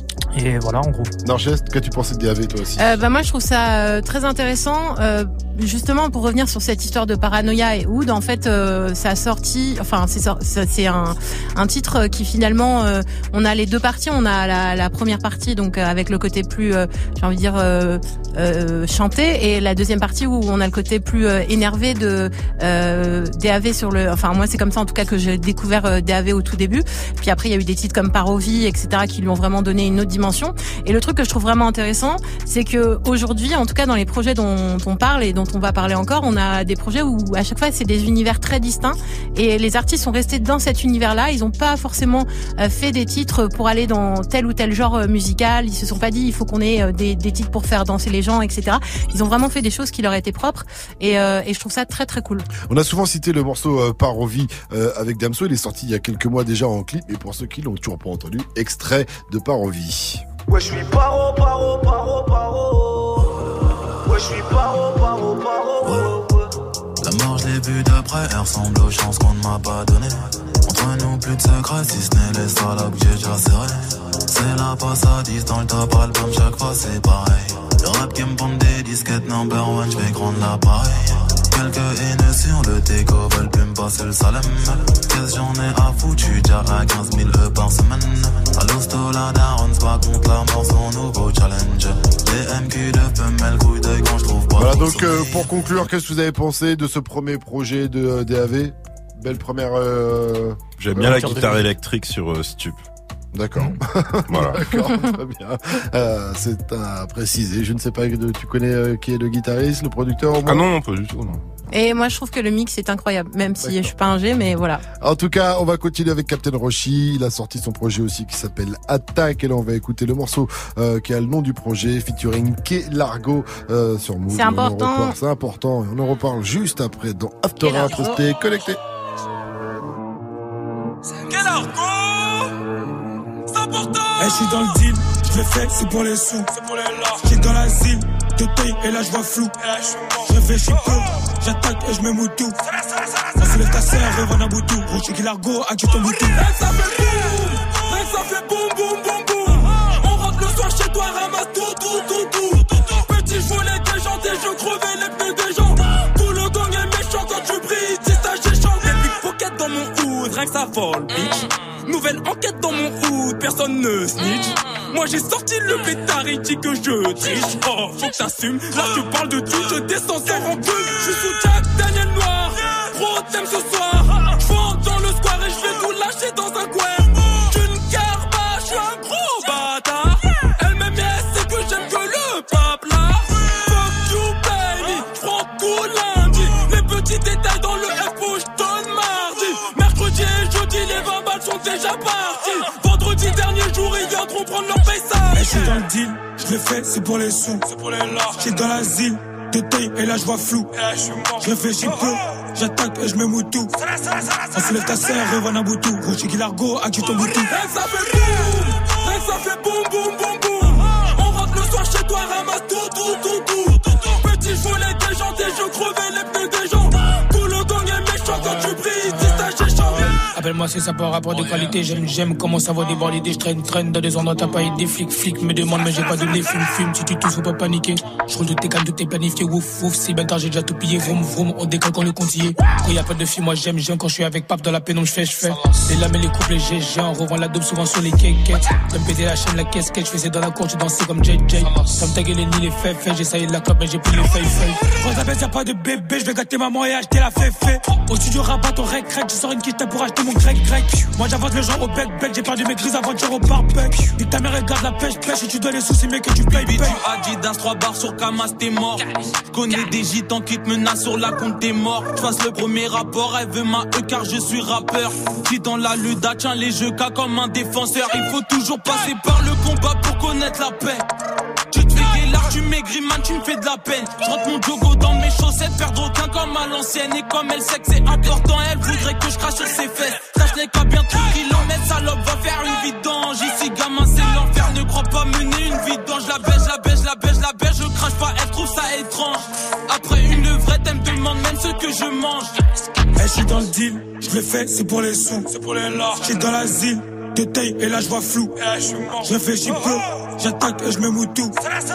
Et voilà, en gros. Narges, qu'as-tu pensé de D A V toi aussi? euh, Bah moi, je trouve ça euh, très intéressant. Euh, justement, pour revenir sur cette histoire de Paranoia et Oud, en fait, euh, ça a sorti. Enfin, c'est c'est un un titre qui finalement, euh, on a les deux parties. On a la, la première partie, donc euh, avec le côté plus, euh, j'ai envie de dire, euh, euh, chanté, et la deuxième partie où on a le côté plus euh, énervé de euh, D A V sur le. Enfin, moi, c'est comme ça en tout cas que j'ai découvert euh, D A V au tout début. Puis après, il y a eu des titres comme Parovi, et cetera, qui lui ont vraiment donné une autre dimension. Et le truc que je trouve vraiment intéressant, c'est que aujourd'hui, en tout cas dans les projets dont on parle et dont on va parler encore, on a des projets où à chaque fois c'est des univers très distincts et les artistes sont restés dans cet univers-là. Ils n'ont pas forcément fait des titres pour aller dans tel ou tel genre musical. Ils se sont pas dit il faut qu'on ait des, des titres pour faire danser les gens, et cetera. Ils ont vraiment fait des choses qui leur étaient propres et, euh, et je trouve ça très très cool. On a souvent cité le morceau euh, Parovi euh, avec Damso. Il est sorti il y a quelques mois déjà en clip. Et pour ceux qui l'ont toujours pas entendu, extrait de Parovi. Ouais, je suis paro, paro, paro, paro. Ouais, je suis paro, paro, paro. Ouais. La mort, je l'ai vue de près, elle ressemble aux chances qu'on ne m'a pas donné. Entre nous, plus de secrets, si ce n'est les salopes que j'ai déjà serré. C'est la passe à dix dans le top album, chaque fois c'est pareil. Le rap qui me pompe des disquettes number one, je vais grande l'appareil. Quelques haineux sur le déco veulent plus me passer le salem. Qu'est-ce j'en ai à foutre, j'suis déjà à quinze mille E par semaine. À l'hosto la daronne, c'est pas contre la mort, son nouveau challenge. Les M Q de femelle, couille d'œil quand j'trouve pas. Voilà, donc euh, pour conclure, qu'est-ce que vous avez pensé de ce premier projet de euh, D A V? Belle première... Euh... J'aime bien la guitare électrique sur euh, Stup. D'accord. Voilà. D'accord, très bien. Euh, c'est à préciser. Je ne sais pas, tu connais euh, qui est le guitariste, le producteur? Ah non, pas du tout, non. Et moi, je trouve que le mix est incroyable, même si je suis pas un G, mais voilà. En tout cas, on va continuer avec Captain Roshi. Il a sorti son projet aussi qui s'appelle Attack. Et là, on va écouter le morceau euh, qui a le nom du projet, featuring K Largo euh, sur Move. C'est important. C'est important. Et on en reparle juste après dans After Rap. Restez connectés. K Largo, c'est important. Eh, je suis dans le deal, je le fais, c'est pour les sous. C'est pour les lards. J'suis dans l'asile, de taille, et là je vois flou. Et là je suis mort. Je réfléchis peu, j'attaque et je mets Moutou. On soulève ta sœur, rêve en aboutou. Rocher qui Largo, active ton boutou. Ça fait boum, ça fait boum, boum, boum, boum. On rentre le soir chez toi, ramasse tout, tout, tout, tout. Petit, je voulais déjanter, je crevais les pneus des gens. Tout le gang est méchant quand tu brilles, dis ça, j'échange. Les big pockets dans mon hood, rien que ça vole, bitch. Nouvelle enquête dans mon hood, personne ne snitch. Moi j'ai sorti le pétard, il dit que je triche. Oh, faut que t'assumes, là tu parles de tout, je descends sans rancune. Je suis sous Jack Daniel Noir, gros thème ce soir. J'vente dans le square et j'vais tout lâcher dans un coin. D'une carba, j'suis un gros bâtard. Elle m'aime bien, c'est que j'aime que le pape là. Fuck you baby, j'prends tout lundi. Les petits détails dans le F O, j'donne mardi. Mercredi et jeudi, les vingt balles sont déjà partis. Vendredi dernier jour, ils viendront prendre leur paysage. Je suis dans le deal, je le fais, c'est pour les sous. C'est pour les lards. J'suis dans l'asile, de taille, et là je vois flou. Je réfléchis peu, j'attaque et je mets Moutou. On soulève ta sœur, rêve en aboutou. Rocher qui Largo, active ton boutou. Ça fait boum, ça fait boum, boum, boum, boum. On rentre le soir chez toi, ramasse tout, tout, tout, tout. Petit, je voulais déjanter, je crevais les pneus des gens. Tout le gang est méchant quand tu brilles, dis ça, j'échange. Appelle-moi si ça peut rapport de qualité. J'aime, j'aime comment ça va déborder. Je traîne, traîne dans des endroits, t'as pas des flics, flics me demandent, mais j'ai pas donné film, film. Si tu touches, faut pas paniquer. Je roule de tes cannes, tout est planifié. Ouf, ouf, c'est bien tard, j'ai déjà tout pillé. Vroom, vroom, on décolle quand le compte y est. Quand y a pas de filles, moi j'aime, j'aime quand je suis avec Pape dans la pénombre, je fais, je fais. Les lames et les couples, les G G, on revend la dope souvent sur les kékés. J'aime péter la chaîne, la casquette, je faisais dans la cour, je dansais comme J J. Ça me taguait les nids, les faits, faits, j'essayais de la clope, mais j'ai pris les feuilles, feuilles. Quand t'appelles, y'a pas de bébé, je vais gâter maman et acheter la féfé. Au studio rabat, au rec, rec, je sors une quiche pour acheter mon grec, grec. Moi j'avance les gens au bec bec, j'ai perdu mes crises avant de tirer au barbecue. Nique ta mère regarde la pêche pêche et tu dois les soucis mais que tu payes paye. Tu Adidas trois barres sur Kamas t'es mort. J'connais des gitans qui te menacent sur la compte t'es mort. J'fasse le premier rapport, elle veut ma E car je suis rappeur. Qui dans la luda tient les jeux cas comme un défenseur. Il faut toujours passer par le combat pour connaître la paix. Tu te fais large, tu maigris, man, tu me fais de la peine. Je rentre mon jogo dans mes chaussettes, perdre aucun comme à l'ancienne. Et comme elle sait que c'est important, elle voudrait que je crache sur ses fesses. Sache les cas bien trois kilomètres, salope va faire une vidange. Ici, gamin, c'est l'enfer, ne crois pas mener une vidange. La baisse, la baisse, la baisse, la baisse, je crache pas, elle trouve ça étrange. Après une levrette, elle me demande même ce que je mange. Eh, hey, j'suis dans le deal, j'le fais, c'est pour les sous, c'est pour les lards. J'suis dans l'asile, de taille, et là j'vois flou. Je réfléchis peu, j'attaque et j'me moutou.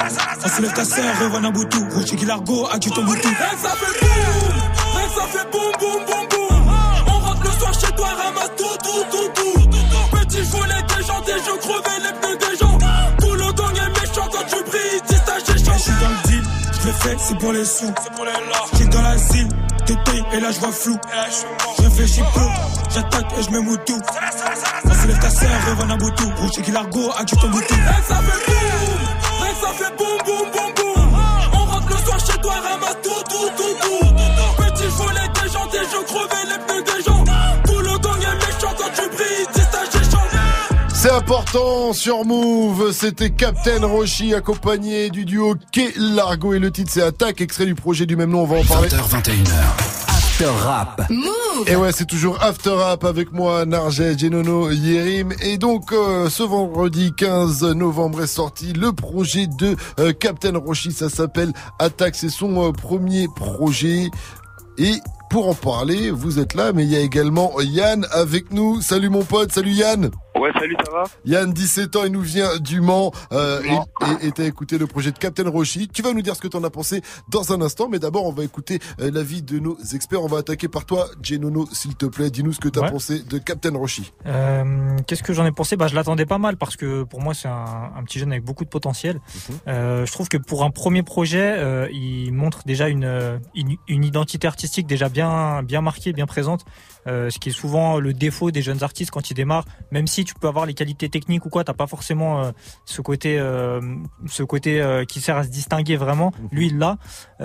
Ça soulève ta sœur, Revan Aboutou. Rocher qui l'argot, à qui ton boutou. Rien que ça fait boum, rien que ça fait boum, boum, boum, boum. On rentre le soir chez toi, ramasse tout, tout, tout, tout. Petit, j'voulais déjanter, je crevais les pneus des gens. Tout le gang est méchant quand tu brilles, dis ta géchant. J'suis dans le deal, j'le fais, c'est pour les sous, c'est pour les lards. J'suis dans l'asile. Et là je vois flou, je réfléchis peu, j'attaque et je me moutou. Ça soulève ta sœur, Revan Aboutou. Rocher qui l'argot, à qui ton boutou. Rien que ça fait boum, rien que ça fait boum, boum, boum, boum. On rentre le soir chez toi, ramasse tout, tout, tout, tout. Petit, je voulais déjanter, je crevais les pneus des gens. Tout le gang est méchant quand tu brilles, dis ta géchant. C'est important sur Move, c'était Captain Roshi accompagné du duo K Largo et le titre c'est Attaque, extrait du projet du même nom, on va en parler. vingt heures vingt et une heures, After Rap. Et ouais, c'est toujours After Rap avec moi, Narges, Genono, Yerim. Et donc, euh, ce vendredi quinze novembre est sorti le projet de euh, Captain Roshi, ça s'appelle Attaque, c'est son euh, premier projet. Et pour en parler, vous êtes là, mais il y a également Yann avec nous. Salut mon pote, salut Yann. Ouais, salut, ça va? Yann, dix-sept ans, il nous vient du Mans, euh, et, et t'as écouté le projet de Captain Roshi. Tu vas nous dire ce que t'en as pensé dans un instant, mais d'abord, on va écouter euh, l'avis de nos experts. On va attaquer par toi, Genono, s'il te plaît. Dis-nous ce que t'as ouais. pensé de Captain Roshi. Euh, qu'est-ce que j'en ai pensé? Bah, je l'attendais pas mal parce que pour moi, c'est un, un petit jeune avec beaucoup de potentiel. Mm-hmm. Euh, je trouve que pour un premier projet, euh, il montre déjà une, une, une identité artistique déjà bien, bien marquée, bien présente. Euh, ce qui est souvent le défaut des jeunes artistes quand ils démarrent, même si tu peux avoir les qualités techniques ou quoi, t'as pas forcément euh, ce côté, euh, ce côté euh, qui sert à se distinguer vraiment. Lui, il l'a,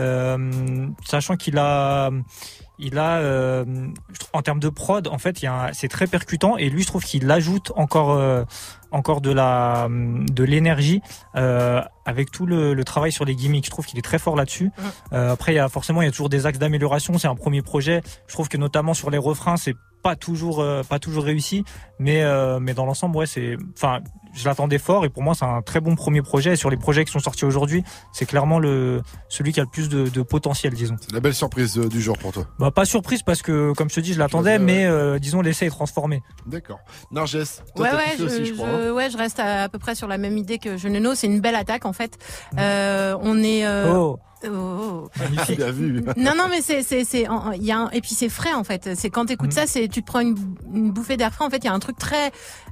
euh, sachant qu'il a, il a, euh, en termes de prod, en fait, il y a, un, c'est très percutant et lui, je trouve qu'il ajoute encore, euh, encore de la, de l'énergie euh, avec tout le, le travail sur les gimmicks. Je trouve qu'il est très fort là-dessus. Euh, après, il y a forcément, il y a toujours des axes d'amélioration. C'est un premier projet. Je trouve que notamment sur les refrains, c'est pas toujours, euh, pas toujours réussi, mais euh, mais dans l'ensemble, ouais, c'est, enfin, je l'attendais fort et pour moi, c'est un très bon premier projet. Et sur les projets qui sont sortis aujourd'hui, c'est clairement le celui qui a le plus de, de potentiel, disons. C'est la belle surprise euh, du jour pour toi. Bah, pas surprise parce que, comme je te dis, je l'attendais, je mais euh, disons l'essai est transformé. D'accord. Narges, toi, ouais, t'as ouais, kiffé aussi, je, je crois. Je, ouais, je reste à, à peu près sur la même idée que Genono. C'est une belle attaque en fait. Euh, on est. Euh, oh. Oh, magnifique, bien vu. Non, non, mais c'est, c'est, c'est, il y a un, et puis c'est frais en fait. C'est quand t'écoutes mmh. ça, c'est, tu te prends une, une bouffée d'air frais. En fait, il y a un truc très,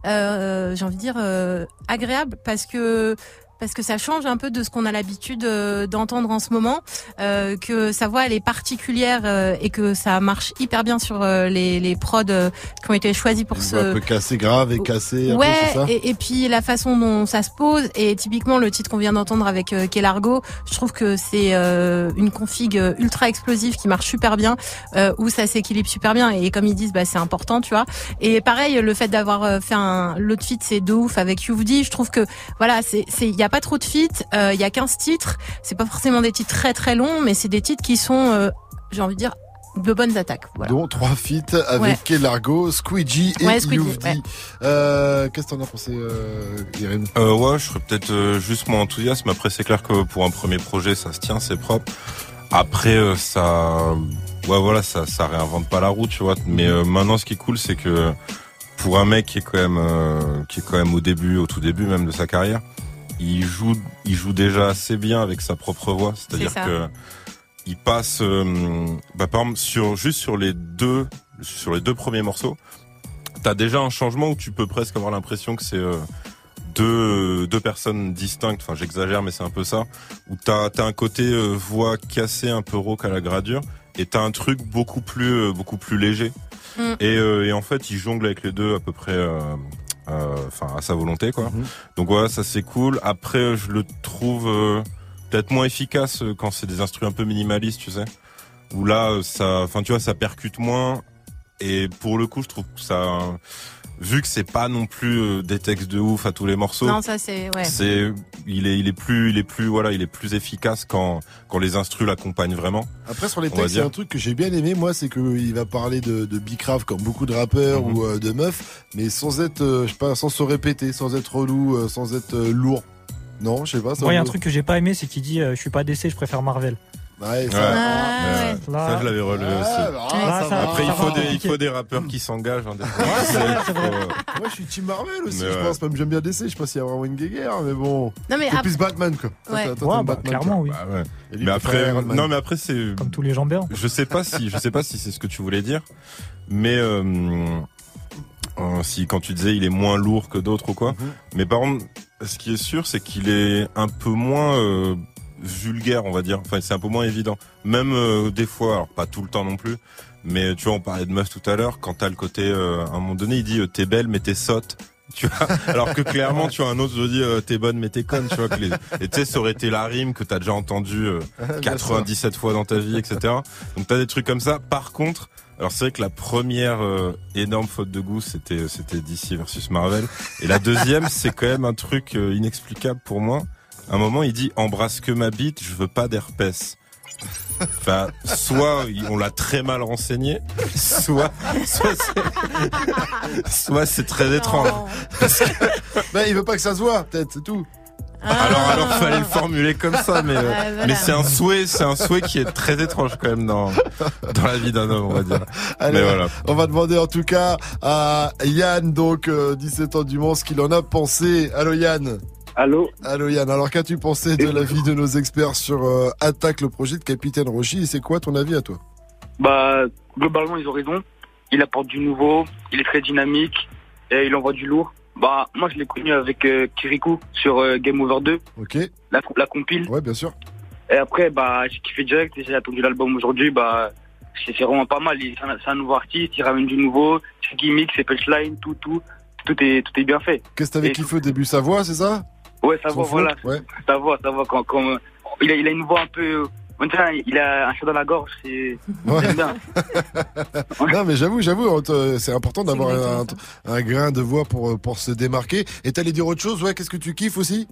euh, j'ai envie de dire, euh, agréable parce que. Parce que ça change un peu de ce qu'on a l'habitude euh, d'entendre en ce moment, euh, que sa voix elle est particulière euh, et que ça marche hyper bien sur euh, les, les prods euh, qui ont été choisis pour Une ce. Un peu cassé grave et cassé. Ouais, un peu, c'est ça et, et puis la façon dont ça se pose et typiquement le titre qu'on vient d'entendre avec euh, K Largo, je trouve que c'est euh, une config ultra explosive qui marche super bien, euh, où ça s'équilibre super bien et comme ils disent, bah c'est important, tu vois. Et pareil, le fait d'avoir fait un l'autre feat, c'est de ouf avec Youvdi, je trouve que voilà, c'est c'est il y a pas trop de feats, il euh, y a quinze titres, c'est pas forcément des titres très très longs, mais c'est des titres qui sont, euh, j'ai envie de dire, de bonnes attaques. Voilà. Dont trois feats avec ouais. K Largo, Squeegee et ouais, Squeegee, Youvdi. Ouais. Euh, qu'est-ce que t'en as pensé, euh, Yerim? euh, Ouais, je serais peut-être euh, juste moins enthousiaste, mais après c'est clair que pour un premier projet, ça se tient, c'est propre. Après, euh, ça, ouais, voilà, ça, ça réinvente pas la roue, tu vois. Mais euh, maintenant, ce qui est cool, c'est que pour un mec qui est quand même, euh, qui est quand même au début, au tout début même de sa carrière. Il joue, il joue déjà assez bien avec sa propre voix, c'est-à-dire c'est que il passe, euh, bah, par exemple, sur juste sur les deux, sur les deux premiers morceaux, t'as déjà un changement où tu peux presque avoir l'impression que c'est euh, deux deux personnes distinctes. Enfin, j'exagère, mais c'est un peu ça. Où t'as t'as un côté euh, voix cassée, un peu rauque à la gradure, et t'as un truc beaucoup plus euh, beaucoup plus léger. Mm. Et, euh, et en fait, il jongle avec les deux à peu près. Euh, enfin euh, à sa volonté quoi. Mmh. Donc voilà, ça c'est cool. Après je le trouve euh, peut-être moins efficace quand c'est des instruments un peu minimalistes, tu sais. Où là ça enfin tu vois ça percute moins et pour le coup je trouve que ça vu que c'est pas non plus euh, des textes de ouf à tous les morceaux. Non, ça c'est ouais. C'est il est il est plus il est plus voilà, il est plus efficace quand quand les instrus l'accompagnent vraiment. Après sur les textes, il y a un truc que j'ai bien aimé moi, c'est que il va parler de de bicrave comme beaucoup de rappeurs mm-hmm. ou euh, de meufs, mais sans être euh, je sais pas, sans se répéter, sans être relou, euh, sans être euh, lourd. Non, je sais pas. Moi, il y a un truc que j'ai pas aimé, c'est qu'il dit euh, je suis pas D C, je préfère Marvel. Ouais, ça, ouais. Ah, ouais. Là, ça je l'avais relevé ah, aussi. Bah, ah, ça Après, il faut, des, il faut des rappeurs qui s'engagent. Hein, des ouais, c'est vrai, c'est vrai. Moi, je suis Team Marvel aussi, mais je ouais. pense. Même j'aime bien D C. Je sais pas s'il y a vraiment une guéguerre, mais bon. Non, mais c'est ap... plus Batman, quoi. Ouais. Toi, toi, ouais, bah, Batman, clairement, quoi. oui. Bah, ouais. Mais après, non, mais après, c'est. Comme tous les jambeurs. Je sais pas si, je sais pas si c'est ce que tu voulais dire, mais euh, euh, si quand tu disais il est moins lourd que d'autres ou quoi. Mm-hmm. Mais par contre, ce qui est sûr, c'est qu'il est un peu moins. Euh, vulgaire on va dire, enfin c'est un peu moins évident même euh, des fois, alors pas tout le temps non plus, mais tu vois on parlait de meuf tout à l'heure, quand t'as le côté euh, à un moment donné il dit euh, t'es belle mais t'es sotte, tu vois, alors que clairement tu vois un autre je dis euh, t'es bonne mais t'es conne, tu vois que les... et tu sais ça aurait été la rime que t'as déjà entendu euh, quatre-vingt-dix-sept fois dans ta vie, etc. Donc t'as des trucs comme ça. Par contre alors c'est vrai que la première euh, énorme faute de goût c'était c'était D C versus Marvel, et la deuxième c'est quand même un truc euh, inexplicable pour moi. À un moment, il dit « Embrasse que ma bite, je veux pas d'herpès ». Enfin, soit on l'a très mal renseigné, soit soit c'est, soit c'est très étrange. Parce que... Ben, il veut pas que ça se voit, peut-être, c'est tout. Ah. Alors, alors, fallait le formuler comme ça, mais, euh, ah, voilà. mais c'est un souhait, c'est un souhait qui est très étrange quand même dans, dans la vie d'un homme, on va dire. Allez, mais voilà. On va demander en tout cas à Yann, donc, euh, dix-sept ans du Mans, ce qu'il en a pensé. Allô, Yann. Allô Allô Yann, alors qu'as-tu pensé de l'avis de nos experts sur euh, Attaque, le projet de Capitaine Roshi, et c'est quoi ton avis à toi? Bah, globalement ils ont raison, il apporte du nouveau, il est très dynamique, et il envoie du lourd. Bah, moi je l'ai connu avec euh, Kirikou sur euh, Game Over deux, ok, la, la compile. Ouais, bien sûr. Et après, bah, j'ai kiffé direct, et j'ai attendu l'album aujourd'hui, bah, c'est, c'est vraiment pas mal, il, c'est, un, c'est un nouveau artiste, il ramène du nouveau, c'est gimmick, c'est punchline, tout, tout, tout est, tout est bien fait. Qu'est-ce que t'avais kiffé au début, sa voix, c'est ça? Ouais, sa voix, voilà. Ouais. Sa voix, sa voix, quand, quand, il a, il a une voix un peu, maintenant, il a un chat dans la gorge, c'est, ouais. J'aime bien. Non, mais j'avoue, j'avoue, c'est important d'avoir un, un, un grain de voix pour, pour se démarquer. Et t'allais dire autre chose, ouais, qu'est-ce que tu kiffes aussi?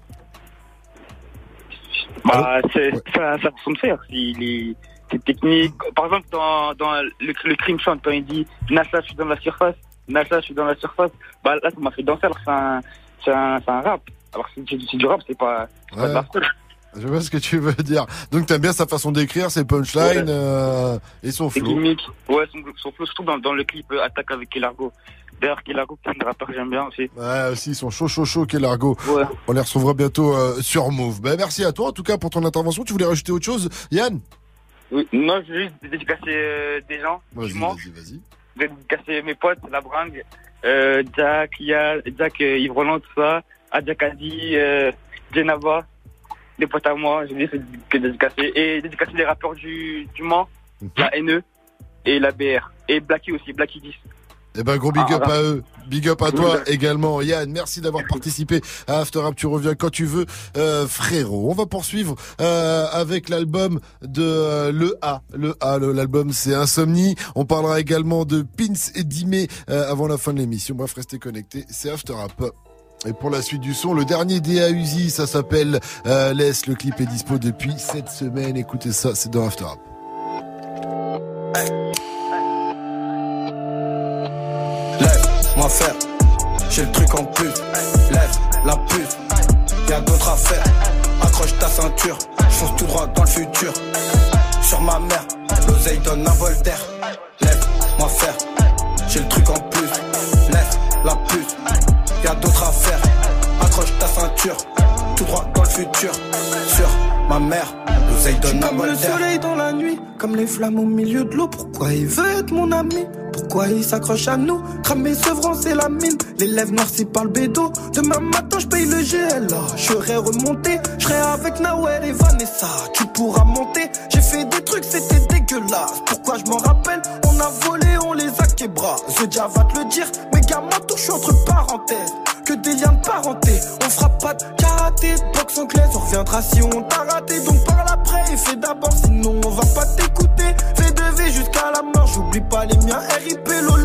Bah, c'est, ouais. sa, sa façon de faire, il est, c'est technique. Par exemple, dans, dans le, le crime chant, quand il dit, Nasa, je suis dans la surface, Nasa, je suis dans la surface, bah, là, ça m'a fait danser, alors c'est un, c'est un, c'est un rap. Alors c'est, c'est du rap, c'est pas, c'est ouais. pas de la foule. Je vois ce que tu veux dire. Donc t'aimes bien sa façon d'écrire, ses punchlines, ouais. euh, et son flow. Gimmick. Ouais, son, son flow, surtout dans, dans le clip euh, Attaque avec Kelargo. D'ailleurs, Kelargo, qui est un rappeur que j'aime bien aussi. Ouais, aussi, ils sont chaud, chaud, chaud, Kelargo. Ouais. On les retrouvera bientôt euh, sur Move. Ben, merci à toi, en tout cas, pour ton intervention. Tu voulais rajouter autre chose, Yann? Oui, non, je veux juste dédicacer euh, des gens. Vas-y, vas-y, vas-y. Dédicacer mes potes, la bringue, euh, Jack, Yann, Jack, euh, Yves Roland, tout ça. Adjakadi, euh, Jenava, des potes à moi, j'ai dit que dédicacer. Et dédicacer les rappeurs du, du Mans, mm-hmm. la N E et la B R. Et Blacky aussi, Blacky dix. Eh ben, gros big ah, up ah, à eux. Big up à toi également, Yann. Merci d'avoir participé à After Rap. Tu reviens quand tu veux, euh, frérot. On va poursuivre euh, avec l'album de euh, Le A. Le A, le, l'album c'est Insomnie. On parlera également de Pins et Dimé euh, avant la fin de l'émission. Bref, restez connectés. C'est After Rap. Et pour la suite du son, le dernier D A Uzi, ça s'appelle euh, Laisse. Le clip est dispo depuis cette semaine. Écoutez ça, c'est dans After Rap. Hey. Lève-moi faire, j'ai le truc en plus. Lève la puce, y'a d'autres affaires. Accroche ta ceinture, j'fonce tout droit dans le futur. Sur ma mère, l'oseille donne un vol d'air. Lève-moi faire, j'ai le truc en plus. Lève la puce, y'a d'autres affaires. Accroche ta ceinture, tout droit dans le futur. Sur ma mère, l'oseille donne un vol d'air. Comme le soleil dans la nuit, comme les flammes au milieu de l'eau. Pourquoi il veut être mon ami? Pourquoi il s'accroche à nous? Cramer, sevrant, c'est la mine. Les lèvres noircies par le bédo. Demain matin, je paye le G L A. Je serai remonté, je serai avec Nawel et Vanessa. Tu pourras monter. J'ai fait des trucs, c'était dégueulasse. Pourquoi je m'en rappelle? On a volé, on les a québras. Zodia va te le dire, mais gamin, tout, je suis entre parenthèses. Que des liens de parenté. On fera pas de karaté, de boxe anglaise. On reviendra si on t'a raté. Donc parle après et fais d'abord, sinon on va pas t'écouter. Fais de V jusqu'à la mort, j'oublie pas les miens. R I P Lolo m'a dit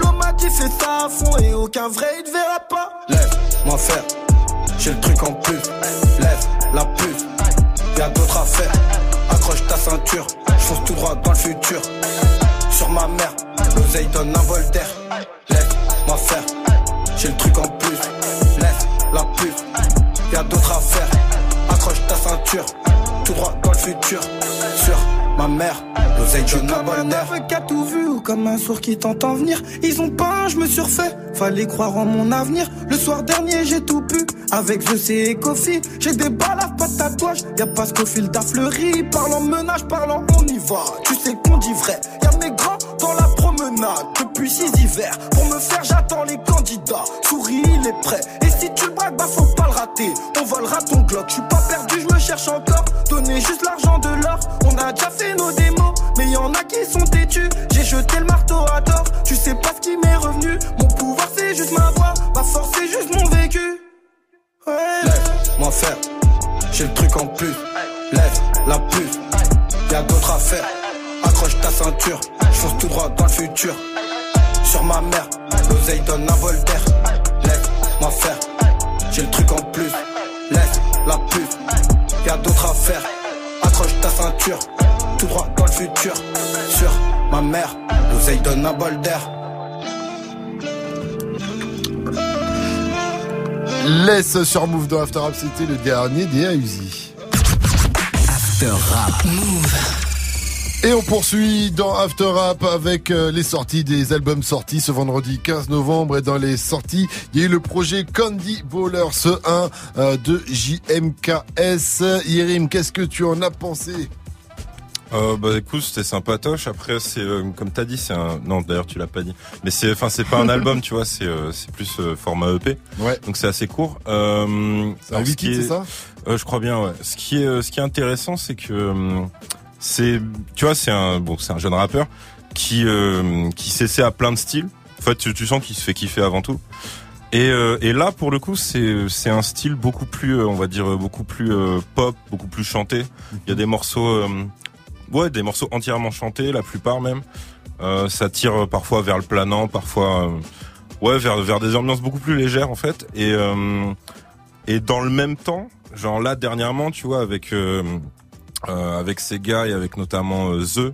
il fait ça à fond et aucun vrai il te verra pas. Lève, moi faire, j'ai le truc en plus. Lève, la puce, y'a d'autres affaires. Accroche ta ceinture, j'fonce tout droit dans le futur. Sur ma mère, l'oseille donne un vol d'air. Lève, moi faire, j'ai le truc en plus. Lève, la puce, y'a d'autres affaires. Accroche ta ceinture, tout droit dans le futur. Sur ma mère, l'oseille donne un vol d'air. Qui a tout vu ou comme un sourd qui t'entend venir. Ils ont peint, je me suis refait. Fallait croire en mon avenir. Le soir dernier, j'ai tout pu. Avec The et Kofi, j'ai des balafres, pas de tatouage. Y'a pas Scofield à fleuri. Parlant menage, parlant on y va. Tu sais qu'on dit vrai. Y'a mes grands dans la promenade depuis six hivers. Pour me faire, j'attends les candidats. Souris, il est prêt. Et si tu le braques, bah faut pas le rater. On volera ton Glock. J'suis pas perdu, je me cherche encore. Donnez juste l'argent de l'or. On a déjà fait nos démos, mais y'en a qui sont têtus. J'ai jeté le marteau à tort. Tu sais pas ce qui m'est revenu. Mon pouvoir c'est juste ma voix. Ma force c'est juste mon vécu. Ouais. Lève, moi faire, j'ai le truc en plus. Lève, la puce, y'a d'autres affaires. Accroche ta ceinture, j'fonce tout droit dans le futur. Sur ma mère, l'oseille donne un vol d'air. Lève, moi faire, j'ai le truc en plus. Lève, la puce, y'a d'autres affaires. Accroche ta ceinture, tout droit dans le futur. Sur ma mère, l'oseille donne un bol d'air. Laisse sur Move dans After Rap, c'était le dernier des A U Z I. After Rap Move. Et on poursuit dans After Rap avec euh, les sorties des albums sortis ce vendredi quinze novembre. Et dans les sorties, il y a eu le projet Candy Ballers un euh, de J M K S. Yerim, qu'est-ce que tu en as pensé? Euh, bah écoute, c'était sympatoche. Après, c'est euh, comme t'as dit, c'est un. Non, d'ailleurs, tu l'as pas dit. Mais c'est, enfin, c'est pas un album, tu vois. C'est, euh, c'est plus euh, format E P. Ouais. Donc c'est assez court. Euh, c'est un huit titres, c'est ça euh, Je crois bien. Ouais. Ce qui est, ce qui est intéressant, c'est que euh, c'est, tu vois, c'est un, bon, c'est un jeune rappeur qui, euh, qui s'essaie à plein de styles. En fait, tu, tu sens qu'il se fait kiffer avant tout. Et, euh, et là, pour le coup, c'est, c'est un style beaucoup plus, euh, on va dire, beaucoup plus euh, pop, beaucoup plus chanté. Il y a des morceaux. Euh, Ouais, des morceaux entièrement chantés, la plupart même. Euh, ça tire parfois vers le planant, parfois, euh, ouais, vers vers des ambiances beaucoup plus légères en fait. Et euh, et dans le même temps, genre là dernièrement, tu vois, avec euh, euh, avec ces gars et avec notamment euh, The,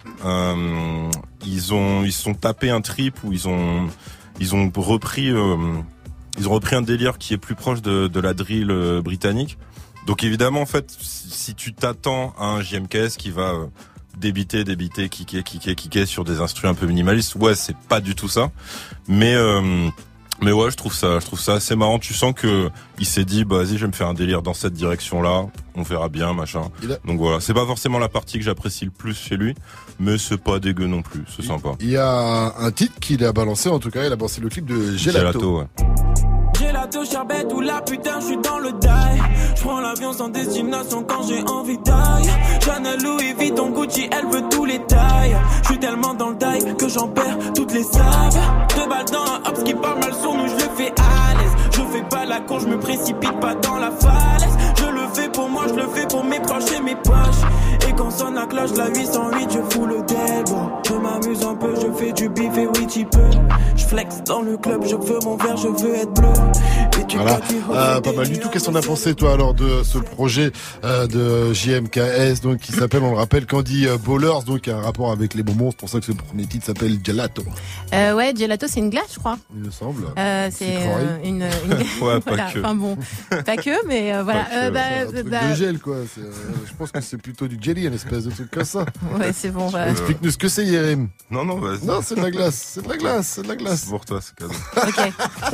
euh, ils ont ils se sont tapés un trip où ils ont ils ont repris euh, ils ont repris un délire qui est plus proche de de la drill euh, britannique. Donc évidemment, en fait, si tu t'attends à un J M K S qui va euh, débiter, débiter, kicker, kicker, kicker sur des instruments un peu minimalistes, ouais, c'est pas du tout ça. Mais euh, mais ouais, je trouve ça, je trouve ça assez marrant. Tu sens que il s'est dit, bah vas-y, je vais me faire un délire dans cette direction-là. On verra bien, machin. A... Donc voilà, c'est pas forcément la partie que j'apprécie le plus chez lui, mais c'est pas dégueu non plus. C'est il, sympa. Il y a un titre qu'il a balancé, en tout cas, il a balancé le clip de Gelato. Gelato, ouais. Gelato, charbette ou la putain, j'suis dans le die. J'prends l'avion sans destination quand j'ai envie d'aille. Chanel, Louis Vuitton, Gucci, elle veut tous les tailles. J'suis tellement dans le die que j'en perds toutes les saves. Deux balles dans un hops qui parle mal sur nous, j'le fais à l'aise. Je fais pas la con, j'me précipite pas dans la falaise. Je le fais pour moi, je le fais pour mes proches et mes poches. Et quand sonne la cloche, la huit cent huit, je fous le débat. Je m'amuse un peu, je fais du bif et oui, tu peux. Je flex dans le club, je veux mon verre, je veux être bleu. Voilà, euh, pas mal du tout. Qu'est-ce qu'on a pensé toi alors de ce projet euh, de J M K S, donc qui s'appelle, on le rappelle, Candy Ballers, donc qui a un rapport avec les bonbons. C'est pour ça que ce premier titre s'appelle Gelato. Euh, ouais, Gelato, c'est une glace, je crois. Il me semble. Euh, c'est euh, une, une... ouais, voilà, pas que. Enfin bon, pas que, mais euh, voilà. Que, euh, bah, c'est un truc bah... de gel quoi. C'est, euh, je pense que c'est plutôt du jelly, une espèce de truc comme ça. Ouais, c'est bon. Bah... Explique-nous ce que c'est, Yerim. Non, non, vas-y. Non, c'est de la glace. C'est de la glace. C'est de la glace. C'est pour toi, c'est cadeau. Ok.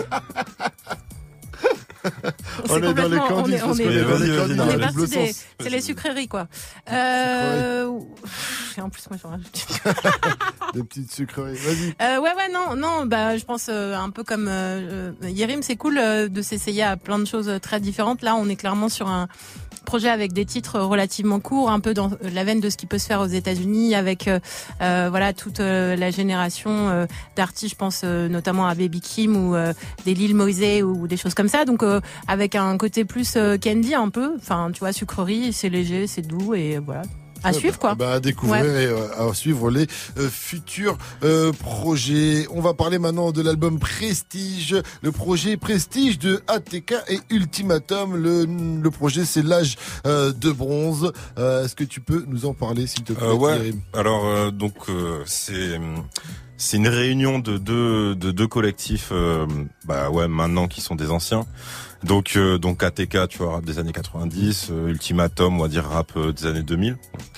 on est dans les candies, on est, on est, est dans les candies, on est parti des, c'est les sucreries quoi. Euh, et en plus moi j'en rajoute. Des petites sucreries, vas-y. Euh, ouais ouais non non bah je pense euh, un peu comme euh, Yerim, c'est cool euh, de s'essayer à plein de choses très différentes. Là on est clairement sur un projet avec des titres relativement courts, un peu dans la veine de ce qui peut se faire aux États-Unis, avec euh, euh, voilà toute euh, la génération euh, d'artistes, je pense euh, notamment à Baby Kim ou euh, des Lil Mosey ou des choses comme ça. Donc euh, avec un côté plus euh, candy un peu, enfin tu vois, sucrerie, c'est léger, c'est doux et voilà. À ouais, suivre, quoi. Bah, à découvrir ouais. et euh, à suivre les euh, futurs euh, projets. On va parler maintenant de l'album Prestige, le projet Prestige de A T K et Ultimatum. Le, le projet, c'est l'âge euh, de bronze. Euh, est-ce que tu peux nous en parler, s'il te plaît? euh, Ouais. Alors, euh, donc, euh, c'est... C'est une réunion de deux de deux collectifs, euh, bah ouais, maintenant qui sont des anciens. Donc euh, donc A T K, tu vois, rap des années quatre-vingt-dix, euh, Ultimatum, on va dire rap euh, des années deux mille.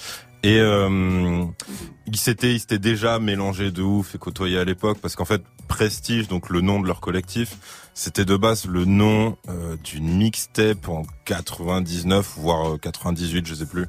Et euh, ils s'étaient ils s'étaient déjà mélangés de ouf et côtoyés à l'époque parce qu'en fait Prestige, donc le nom de leur collectif, c'était de base le nom euh, d'une mixtape en quatre-vingt-dix-neuf voire euh, quatre-vingt-dix-huit, je sais plus,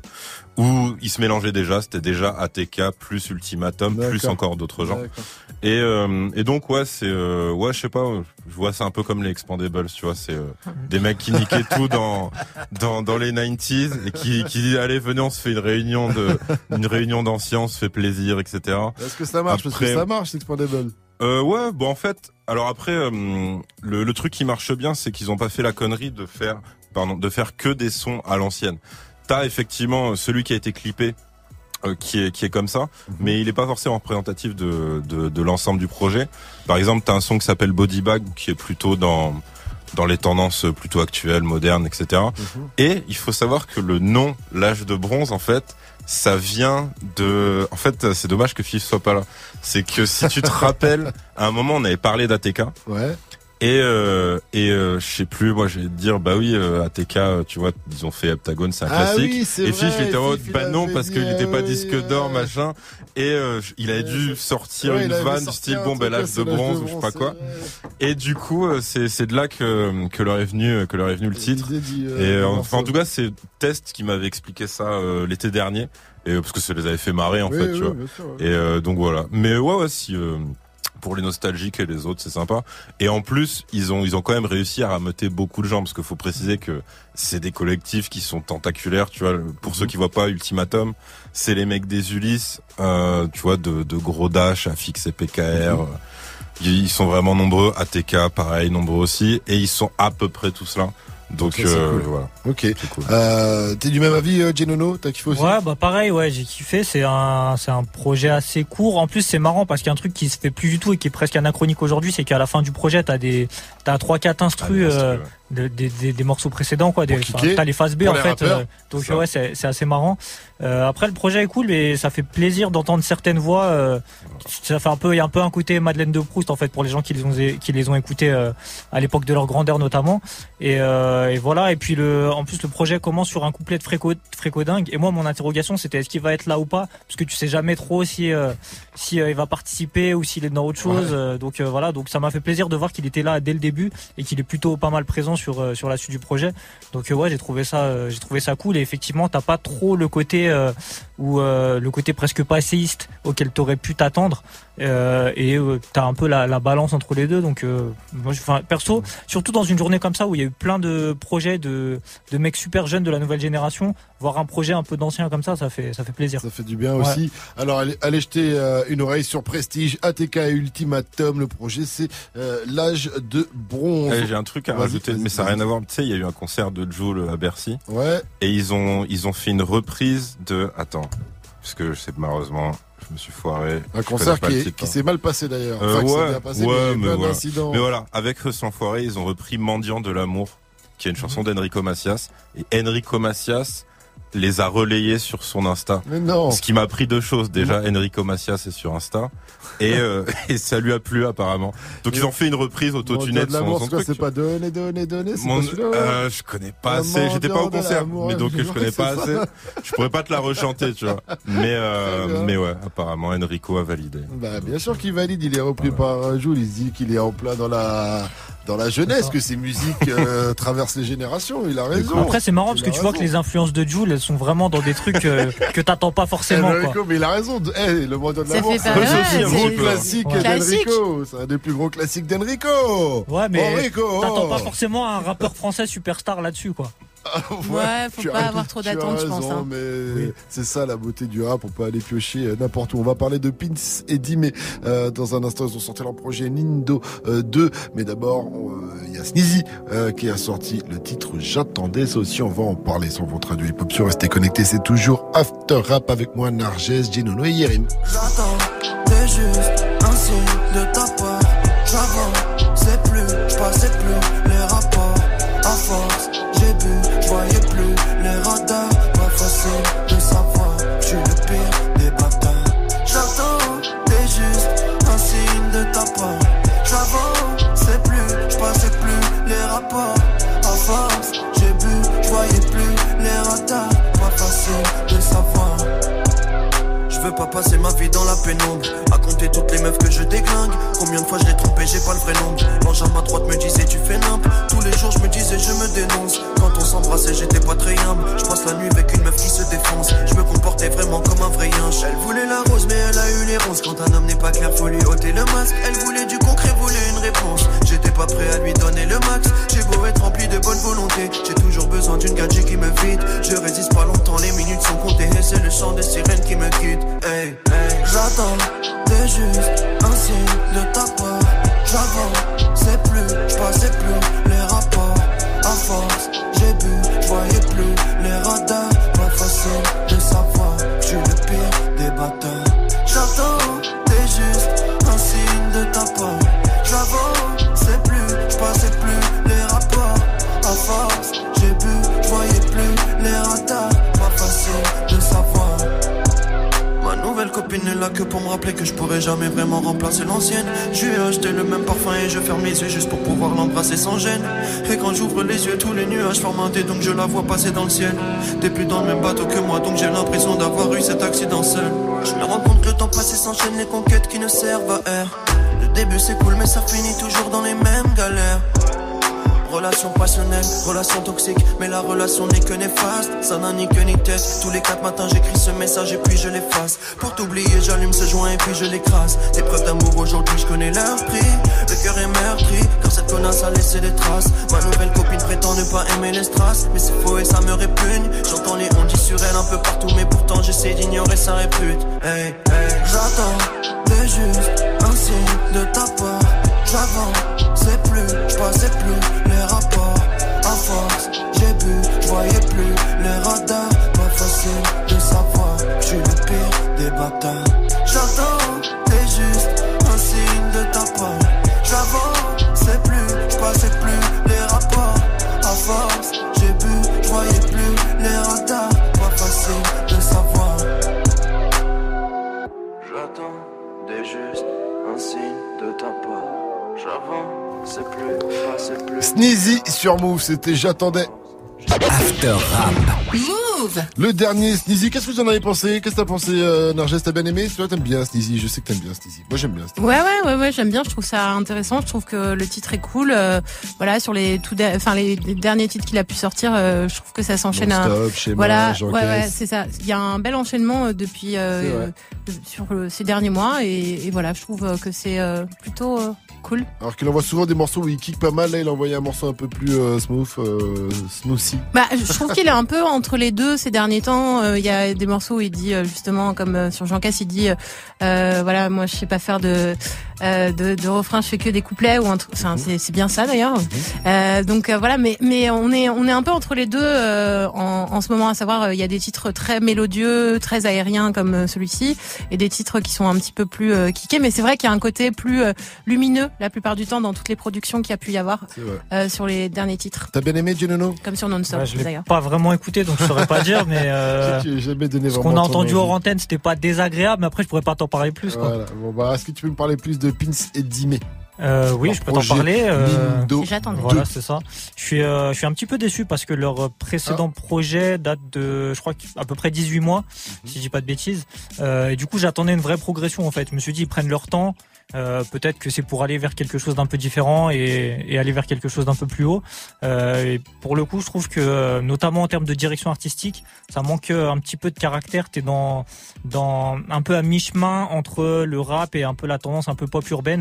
où ils se mélangeaient déjà, c'était déjà A T K plus Ultimatum D'accord. plus encore d'autres gens. D'accord. Et euh, et donc ouais, c'est euh, ouais, je sais pas, je vois c'est un peu comme les Expandables, tu vois, c'est euh, des mecs qui niquaient tout dans dans dans les quatre-vingt-dix et qui qui disaient allez, venez, on se fait une réunion de une réunion d'anciens, on se fait plaisir, et cetera. Est-ce que ça marche? Après, parce que ça marche, Expandables. Euh, ouais, bon en fait, alors après euh, le, le truc qui marche bien, c'est qu'ils ont pas fait la connerie de faire, pardon, de faire que des sons à l'ancienne. T'as effectivement celui qui a été clippé, euh, qui est qui est comme ça, mm-hmm. mais il est pas forcément représentatif de de, de l'ensemble du projet. Par exemple, t'as un son qui s'appelle Body Bag, qui est plutôt dans dans les tendances plutôt actuelles, modernes, et cetera. Mm-hmm. Et il faut savoir que le nom, l'âge de bronze, en fait, ça vient de... En fait, c'est dommage que Fif soit pas là. C'est que si tu te rappelles, à un moment, on avait parlé d'A T K. Ouais. Et euh, et euh, je sais plus, moi j'ai dire bah oui, euh, A T K, tu vois, ils ont fait Heptagone, c'est un ah classique. Oui, c'est et vrai, Fif était en mode bah non parce qu'il dit, était pas oui, disque d'or, ouais. machin. Et euh, il avait dû ouais, sortir ouais, une vanne du style bon ben l'âge de bronze ou je sais pas quoi. Et du coup euh, c'est c'est de là que que leur est venu que leur est venu le titre. Dit, euh, et euh, enfin en tout cas c'est Test qui m'avait expliqué ça euh, l'été dernier. Et parce que ça les avait fait marrer en oui, fait, oui, tu vois. Sûr, ouais. Et euh, donc voilà. Mais ouais, ouais, si euh, pour les nostalgiques et les autres, c'est sympa. Et en plus, ils ont ils ont quand même réussi à rameuter beaucoup de gens parce qu'il faut préciser que c'est des collectifs qui sont tentaculaires, tu vois. Pour mmh. ceux qui voient pas Ultimatum, c'est les mecs des Ulysses, euh, tu vois, de, de Gros Dash, Afix et P K R. Mmh. Ils sont vraiment nombreux. A T K, pareil, nombreux aussi. Et ils sont à peu près tous là. Donc okay, euh, cool. Voilà. Ok. Cool. Euh, t'es du même avis, euh, Genono? T'as kiffé aussi? Ouais, bah pareil, ouais, j'ai kiffé. C'est un, c'est un projet assez court. En plus, c'est marrant parce qu'il y a un truc qui se fait plus du tout et qui est presque anachronique aujourd'hui, c'est qu'à la fin du projet, t'as des, t'as trois, quatre instrus, ah, euh, des, des, des, des morceaux précédents, quoi. Des, t'as les phases B en fait. Euh, donc ça. Ouais, c'est, c'est assez marrant. Euh, après, le projet est cool, mais ça fait plaisir d'entendre certaines voix. Euh, ça fait un peu, il y a un peu un côté Madeleine de Proust en fait pour les gens qui les ont, qui les ont écoutés euh, à l'époque de leur grandeur notamment. Et, euh, et voilà. Et puis le, en plus le projet commence sur un couplet de Fréco, Frécodingue. Et moi, mon interrogation, c'était est-ce qu'il va être là ou pas, parce que tu sais jamais trop si, euh, si euh, il va participer ou s'il est dans autre chose. Ouais. Euh, donc euh, voilà. Donc ça m'a fait plaisir de voir qu'il était là dès le début et qu'il est plutôt pas mal présent sur euh, sur la suite du projet. Donc euh, ouais, j'ai trouvé ça, euh, j'ai trouvé ça cool. Et effectivement, t'as pas trop le côté euh, ou euh, le côté presque passéiste auquel t'aurais pu t'attendre euh, et euh, t'as un peu la, la balance entre les deux. Donc euh, moi, enfin perso, surtout dans une journée comme ça où il y a eu plein de projets de de mecs super jeunes de la nouvelle génération, voir un projet un peu d'ancien comme ça, ça fait ça fait plaisir. Ça fait du bien ouais. aussi. Alors allez, allez jeter euh, une oreille sur Prestige, A T K et Ultimatum. Le projet c'est euh, l'âge de bronze. Hey, j'ai un truc à vas-y, rajouter, vas-y, mais ça n'a rien à voir. Tu sais, il y a eu un concert de Jul à Bercy. Ouais. Et ils ont ils ont fait une reprise de attends, parce que je sais malheureusement je me suis foiré. Un concert qui, est, qui s'est mal passé d'ailleurs. Euh, enfin, ouais, bien passé, ouais, mais, mais, voilà. mais voilà, avec Eux sans foiré, ils ont repris Mendiant de l'amour, qui est une chanson d'Enrico Macias. Et Enrico Macias les a relayés sur son Insta. Mais non. Ce qui m'a pris deux choses. Déjà, Enrico Macias est sur Insta. Et, euh, et ça lui a plu apparemment. Donc mais ils ont fait une reprise autotunée de son, son truc. C'est pas donner, donner, donner. Mon, euh, je connais pas assez. J'étais pas au concert, mais donc je connais pas assez. Je pourrais pas te la rechanter, tu vois. Mais euh, mais ouais, apparemment Enrico a validé. Bah bien sûr qu'il valide. Il est repris ouais. par Jul. Il se dit qu'il est en plein dans la dans la jeunesse, que ces musiques euh, traversent les générations. Il a raison. Après c'est marrant parce que tu raison. vois que les influences de Jul, elles sont vraiment dans des trucs euh, que t'attends pas forcément. Eh, quoi. Mais il a raison. Hey, le Mendiant de l'amour, c'est un gros classique ouais. d'Enrico. C'est un des plus gros classiques d'Enrico. Ouais, mais Enrico. T'attends pas forcément un rappeur français superstar là-dessus, quoi. ouais, faut pas avoir trop d'attentes, je pense. Hein. Mais oui. C'est ça la beauté du rap, on peut aller piocher n'importe où. On va parler de Pince et Dime euh, dans un instant. Ils ont sorti leur projet Nindo euh, deux. Mais d'abord, il euh, y a Sneezy euh, qui a sorti le titre J'attendais. Ça aussi, on va en parler sans votre radio hip-hop sur Restez Connectés. C'est toujours After Rap avec moi, Narges, Genono et Yerim. J'attendais juste un signe de ta part. J'avance, c'est plus, j'passais plus les rapports. À force, j'ai bu, j'voyais plus les radars. Pas facile de savoir, j'suis le pire des bâtards. J'attendais juste un signe de ta part. J'avance, c'est plus, j'passais plus les rapports. À force, j'ai bu, j'voyais plus les radars. Pas facile de savoir. Je veux pas passer ma vie dans la pénombre, à compter toutes les meufs que je déglingue. Combien de fois je l'ai trompé, j'ai pas le vrai nombre. L'ange à ma droite me disait tu fais nimp. Tous les jours je me disais je me dénonce. Quand on s'embrassait j'étais pas très humble. Je passe la nuit avec une meuf qui se défonce. Je me comportais vraiment comme un vrai yinche. Elle voulait la rose mais elle a eu les ronces. Quand un homme n'est pas clair faut lui ôter le masque. Elle voulait du concret, voulait une réponse. J'étais pas prêt à lui donner le max. J'ai beau être rempli de bonne volonté, j'ai toujours besoin d'une gadget qui me vide. Je résiste pas longtemps, les minutes sont comptées. Et c'est le chant des sirènes qui me quitte. Hey, hey. J'attendais juste un signe de ta part. J'avance, c'est plus, j'passais plus les rapports. À force, j'ai bu, j'voyais plus les radars. Pas facile de savoir, j'suis le pire des bâtards. J'attendais juste un signe de ta part. J'avance, c'est plus, j'passais plus les rapports. À force, j'ai bu, j'voyais plus les radars. Pas facile de savoir. Ma nouvelle copine n'est là que pour me rappeler que je pourrais jamais vraiment remplacer l'ancienne. Je lui ai acheté le même parfum et je ferme les yeux juste pour pouvoir l'embrasser sans gêne. Et quand j'ouvre les yeux, tous les nuages forment un dé, donc je la vois passer dans le ciel. T'es plus dans le même bateau que moi, donc j'ai l'impression d'avoir eu cet accident seul. Je me rends compte que le temps passé s'enchaîne, les conquêtes qui ne servent à air. Le début c'est cool mais ça finit toujours dans les mêmes galères. Relation passionnelle, relation toxique, mais la relation n'est que néfaste. Ça n'a ni queue ni tête. Tous les quatre matins j'écris ce message et puis je l'efface. Pour t'oublier j'allume ce joint et puis je l'écrase. Des preuves d'amour aujourd'hui je connais leur prix. Le cœur est meurtri car cette connasse a laissé des traces. Ma nouvelle copine prétend ne pas aimer les strass, mais c'est faux et ça me répugne. J'entends les on dit sur elle un peu partout, mais pourtant j'essaie d'ignorer sa répute. Hey, hey. J'attendais juste un signe de ta part. J'avance, c'est plus, j'passais plus les rapports. À force, j'ai bu, j'voyais plus les radars. Pas facile de savoir, j'suis le pire des bâtards. J'attendais juste un signe de ta part. J'avance, c'est plus, j'passais plus les rapports. À force, j'ai bu, j'voyais plus les radars. Pas facile de savoir. J'attendais juste un signe de ta part. C'est plus, c'est plus. Sneezy sur Move, c'était J'attendais. After Rap. Move. Le dernier Sneezy, qu'est-ce que vous en avez pensé? Qu'est-ce que t'as pensé, euh, Narges? T'as bien aimé? Toi, t'aimes bien Sneezy? Je sais que t'aimes bien Sneezy. Moi, j'aime bien Sneezy. Ouais, ouais, ouais, ouais, j'aime bien. Je trouve ça intéressant. Je trouve que le titre est cool. Euh, voilà, sur les tout, de... enfin les, les derniers titres qu'il a pu sortir, euh, je trouve que ça s'enchaîne. Un... Schéma, voilà, ouais, ouais, c'est ça. Il y a un bel enchaînement depuis euh, sur euh, ces derniers mois et, et voilà, je trouve que c'est euh, plutôt euh, cool. Alors qu'il envoie souvent des morceaux où il kick pas mal. Là, il a envoyé un morceau un peu plus euh, smooth, euh, smoothie. Bah, je trouve qu'il est un peu entre les deux ces derniers temps. Il euh, y a des morceaux où il dit euh, justement, comme euh, sur Jean Cass, il dit, euh, voilà, moi je sais pas faire de euh, de, de refrain, je fais que des couplets ou un truc. Enfin, c'est, c'est bien ça d'ailleurs. Mmh. Euh, donc euh, voilà, mais mais on est on est un peu entre les deux euh, en, en ce moment, à savoir, il y a des titres très mélodieux, très aériens comme euh, celui-ci, et des titres qui sont un petit peu plus euh, kickés. Mais c'est vrai qu'il y a un côté plus euh, lumineux la plupart du temps dans toutes les productions qu'il y a pu y avoir euh, sur les derniers titres. T'as bien aimé Genono? Comme sur Non-Stop ouais, je l'ai d'ailleurs. Pas vraiment écouté, donc je saurais pas dire, mais euh, jamais donné ce qu'on a entendu hors antenne, c'était pas désagréable, mais après je pourrais pas t'en parler plus. Quoi. Voilà. Bon, bah, est-ce que tu peux me parler plus de Pince et Dime? Euh, oui, je peux t'en parler. Euh, J'attendais. Voilà, c'est ça. Je suis, euh, je suis un petit peu déçu parce que leur précédent ah. projet date de, je crois, à peu près dix-huit mois, mm-hmm. si je dis pas de bêtises. Euh, et du coup, j'attendais une vraie progression en fait. Je me suis dit, ils prennent leur temps. Euh, peut-être que c'est pour aller vers quelque chose d'un peu différent et, et aller vers quelque chose d'un peu plus haut. Euh, et pour le coup, je trouve que, notamment en termes de direction artistique, ça manque un petit peu de caractère. T'es dans, dans un peu à mi-chemin entre le rap et un peu la tendance un peu pop urbaine.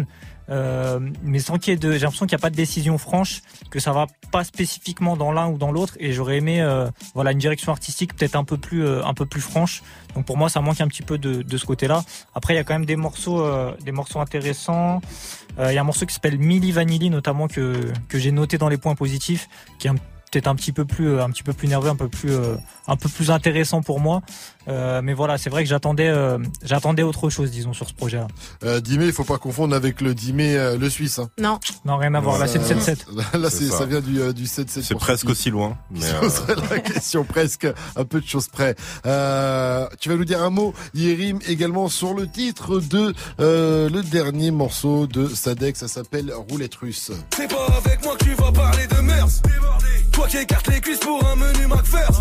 Euh, mais sans qu'il y ait de, j'ai l'impression qu'il n'y a pas de décision franche, que ça va pas spécifiquement dans l'un ou dans l'autre, et j'aurais aimé, euh, voilà, une direction artistique peut-être un peu plus, euh, un peu plus franche. Donc pour moi, ça manque un petit peu de, de ce côté-là. Après, il y a quand même des morceaux, euh, des morceaux intéressants. Euh, il y a un morceau qui s'appelle Milli Vanilli, notamment que que j'ai noté dans les points positifs, qui est un peut-être un petit peu plus un petit peu plus nerveux, un peu plus euh, un peu plus intéressant pour moi. Euh, mais voilà, c'est vrai que j'attendais euh, j'attendais autre chose, disons, sur ce projet-là. Euh, dix mai, il faut pas confondre avec le dix mai euh, le Suisse. Hein. Non. Non, rien à voir. Là, c'est le sept sept. Là, c'est, c'est ça. ça vient du, euh, du sept sept. C'est presque aussi loin. Mais euh... serait la question, presque un peu de choses près. Euh, tu vas nous dire un mot, Yérim, également sur le titre de euh, le dernier morceau de Sadek. Ça s'appelle Roulette Russe. C'est pas avec moi que tu vas parler de mœurs. Toi qui écartes les cuisses pour un menu McPherson.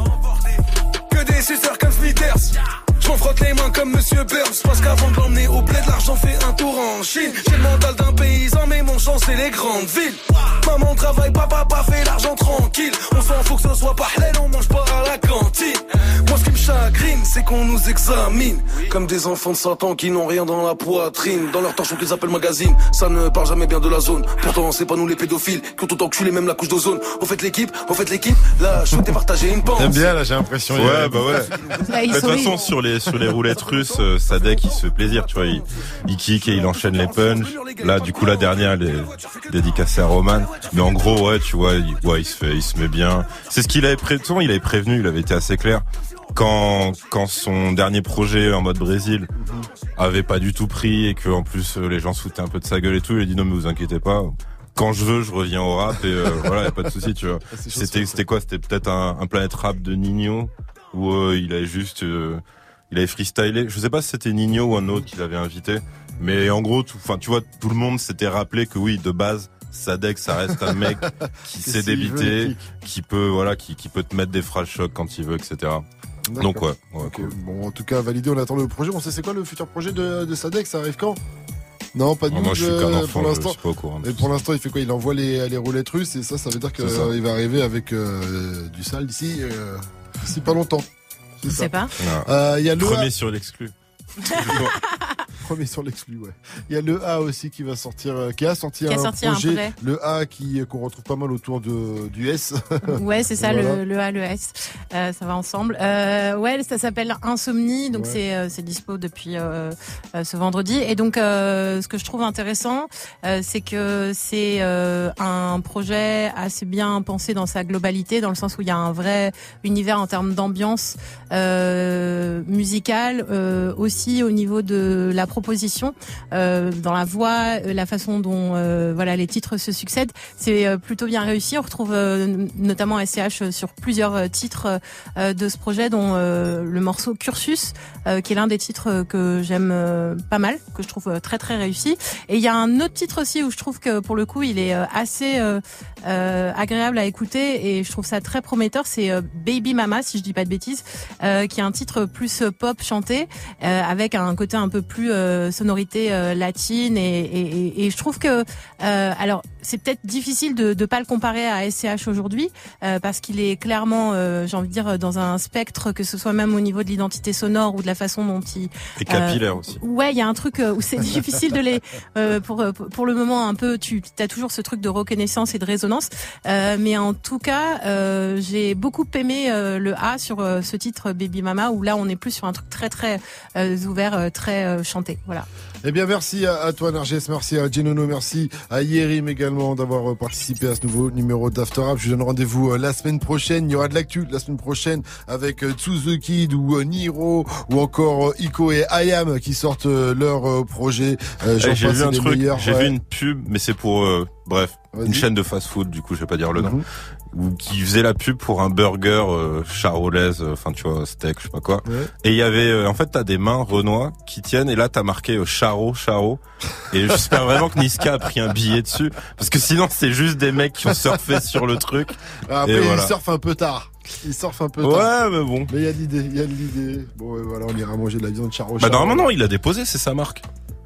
Que des suceurs comme Smithers. Je m'en frotte les mains comme Monsieur Burns. Parce qu'avant de l'emmener au bled, l'argent fait un tour en Chine. J'ai le mental d'un paysan, mais mon champ c'est les grandes villes. Maman travaille, papa pas fait l'argent tranquille. On s'en fout que ce soit pas halal, on mange pas à la cantine. Moi ce qui me chagrine, c'est qu'on nous examine comme des enfants de Satan qui n'ont rien dans la poitrine. Dans leur torchon qu'ils appellent magazine, ça ne parle jamais bien de la zone. Pourtant c'est pas nous les pédophiles qui ont autant enculé même la couche d'ozone. On fait l'équipe, on fait l'équipe, là je souhaitais partager une pensée. T'aimes bien là, j'ai l'impression. Ouais, bah ouais. De toute façon, sur les sur les roulettes russes, euh, Sadek il se fait plaisir, tu vois, il, il kick et il enchaîne les punchs. Là, du coup, la dernière, elle est dédicacée à Roman. Mais en gros, ouais, tu vois, il, ouais, il se fait, il se met bien. C'est ce qu'il avait pré... il avait prévenu, il avait été assez clair. Quand quand son dernier projet en mode Brésil avait pas du tout pris et que en plus les gens se foutaient un peu de sa gueule et tout, il a dit non mais vous inquiétez pas. Quand je veux, je reviens au rap et euh, voilà, y a pas de souci, tu vois. C'était c'était quoi? C'était peut-être un, un Planète Rap de Nino où euh, il avait juste euh, il avait freestylé. Je sais pas si c'était Nino ou un autre qu'il avait invité, mais en gros, enfin tu vois, tout le monde s'était rappelé que oui, de base, Sadek, ça reste un mec qui sait débiter, qui peut voilà, qui qui peut te mettre des phrases choc quand il veut, et cetera. D'accord. Donc ouais. ouais okay. Cool. Bon, en tout cas, validé. On attend le projet. On sait c'est quoi le futur projet de, de Sadek. Ça arrive quand? Non, pas de news. Moi, je suis qu'un enfant, pour l'instant. Je suis pas au courant. Et pour l'instant, il fait quoi? Il envoie les les roulettes russes et ça, ça veut dire qu'il euh, va arriver avec euh, du sale d'ici euh, d'ici pas longtemps. Je sais pas. Il euh, y a le premier sur l'exclu. Premier sur l'exclu, ouais. Il y a le A aussi qui va sortir, euh, qui a sorti, qui un, a sorti projet, un projet. Le A qui qu'on retrouve pas mal autour de du S. Ouais, c'est ça, voilà. le, le A, le S, euh, ça va ensemble. Euh, ouais, ça s'appelle Insomnie, donc ouais. c'est euh, c'est dispo depuis euh, euh, ce vendredi. Et donc, euh, ce que je trouve intéressant, euh, c'est que c'est euh, un projet assez bien pensé dans sa globalité, dans le sens où il y a un vrai univers en termes d'ambiance euh, musicale, euh, aussi au niveau de la proposition, euh, dans la voix, la façon dont euh, voilà les titres se succèdent, c'est euh, plutôt bien réussi. On retrouve euh, notamment S C H sur plusieurs euh, titres euh, de ce projet, dont euh, le morceau Cursus, euh, qui est l'un des titres que j'aime euh, pas mal, que je trouve euh, très très réussi. Et il y a un autre titre aussi où je trouve que pour le coup il est euh, assez euh, euh, agréable à écouter et je trouve ça très prometteur. C'est euh, Baby Mama, si je dis pas de bêtises, euh, qui est un titre plus euh, pop chanté, euh, avec un côté un peu plus euh, sonorité euh, latine et, et, et je trouve que euh, alors c'est peut-être difficile de de pas le comparer à S C H aujourd'hui euh, parce qu'il est clairement euh, j'ai envie de dire dans un spectre, que ce soit même au niveau de l'identité sonore ou de la façon dont il et capillaire euh, aussi. Ouais, il y a un truc où c'est difficile de les euh, pour pour le moment un peu tu as toujours ce truc de reconnaissance et de résonance euh, mais en tout cas euh, j'ai beaucoup aimé euh, le A sur euh, ce titre Baby Mama où là on est plus sur un truc très très euh, ouvert, euh, très euh, chanté. Voilà. Eh bien, merci à, à toi, Narges, merci à Genono, merci à Yérim également d'avoir participé à ce nouveau numéro d'After Rap. Je vous donne rendez-vous euh, la semaine prochaine. Il y aura de l'actu la semaine prochaine avec euh, To The Kid ou euh, Niro ou encore euh, Iko et Ayam qui sortent euh, leur euh, projet. Euh, hey, j'ai vu un truc, meilleurs, j'ai ouais. vu une pub, mais c'est pour euh, bref, Vas-y. Une chaîne de fast-food. Du coup, je vais pas dire le nom. Mm-hmm. Ou qui faisait la pub pour un burger euh, charolaise, enfin euh, tu vois, steak, je sais pas quoi. Ouais. Et il y avait, euh, en fait, t'as des mains Renoir qui tiennent, et là t'as marqué euh, Charo, Charo. Et j'espère vraiment que Niska a pris un billet dessus, parce que sinon c'est juste des mecs qui ont surfé sur le truc. Après, et voilà. Ils surfent un peu tard. Ils surfent un peu tard. Ouais, mais bon. Mais il y a l'idée, il y a l'idée. Bon, ouais, voilà, on ira manger de la viande Charo. Bah Charo. normalement non, il a déposé, c'est sa marque.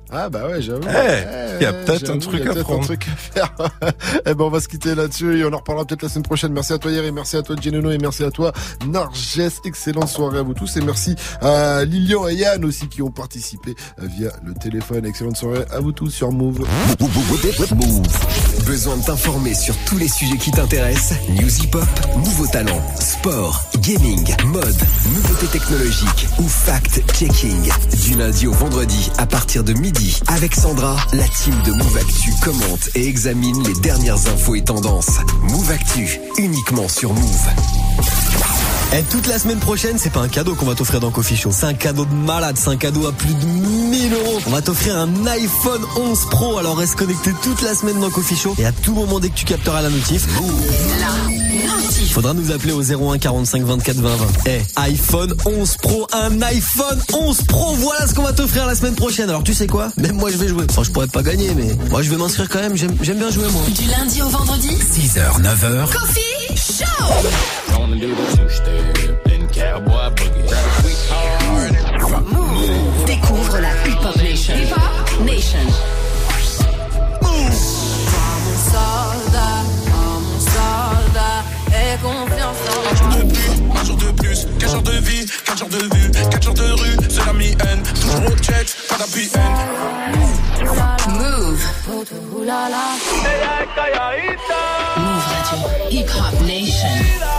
Ah bah ouais, j'avoue. Il hey, y a peut-être un truc à prendre. Un truc à faire. Eh ben on va se quitter là-dessus et on en reparlera peut-être la semaine prochaine. Merci à toi Hier et merci à toi Genono et merci à toi Narges. Excellente soirée à vous tous et merci à Lilian et Yann aussi qui ont participé via le téléphone. Excellente soirée à vous tous sur Move. Move. Besoin de t'informer sur tous les sujets qui t'intéressent? News hip-hop, nouveaux talents, sport, gaming, mode, nouveautés technologiques ou fact-checking. Du lundi au vendredi à partir de midi. Avec Sandra, la team de Move Actu commente et examine les dernières infos et tendances. Move Actu, uniquement sur Move. Et toute la semaine prochaine, c'est pas un cadeau qu'on va t'offrir dans Coffee Show. C'est un cadeau de malade, c'est un cadeau à plus de mille euros. On va t'offrir un iPhone onze Pro. Alors reste connecté toute la semaine dans Coffee Show. Et à tout moment, dès que tu capteras la notif, La notif. faudra nous appeler au zéro un quarante-cinq vingt-quatre vingt vingt. Eh, iPhone onze Pro, un iPhone onze Pro. Voilà ce qu'on va t'offrir la semaine prochaine. Alors tu sais quoi? Même moi je vais jouer. Enfin, je pourrais pas gagner, mais moi je vais m'inscrire quand même. J'aime, j'aime bien jouer moi. Du lundi au vendredi, six heures, neuf heures. Coffee Show. Move. Découvre la Hip Hop Nation. Hip Hop Nation. Move. Mon soldat, oh mon soldat, aie confiance en un jour de plus, un jour de plus, quatre jours de vie, quatre jours de vue, quatre jours de rue, c'est la mi-haine, toujours au check, pas d'appui haine. Move. Move Radio. Hip Hop Nation.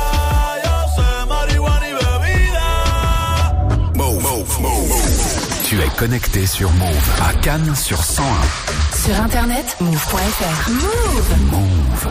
Move, move, move. Tu es connecté sur Move à Cannes sur cent un. Sur internet, move point f r. Move. Move.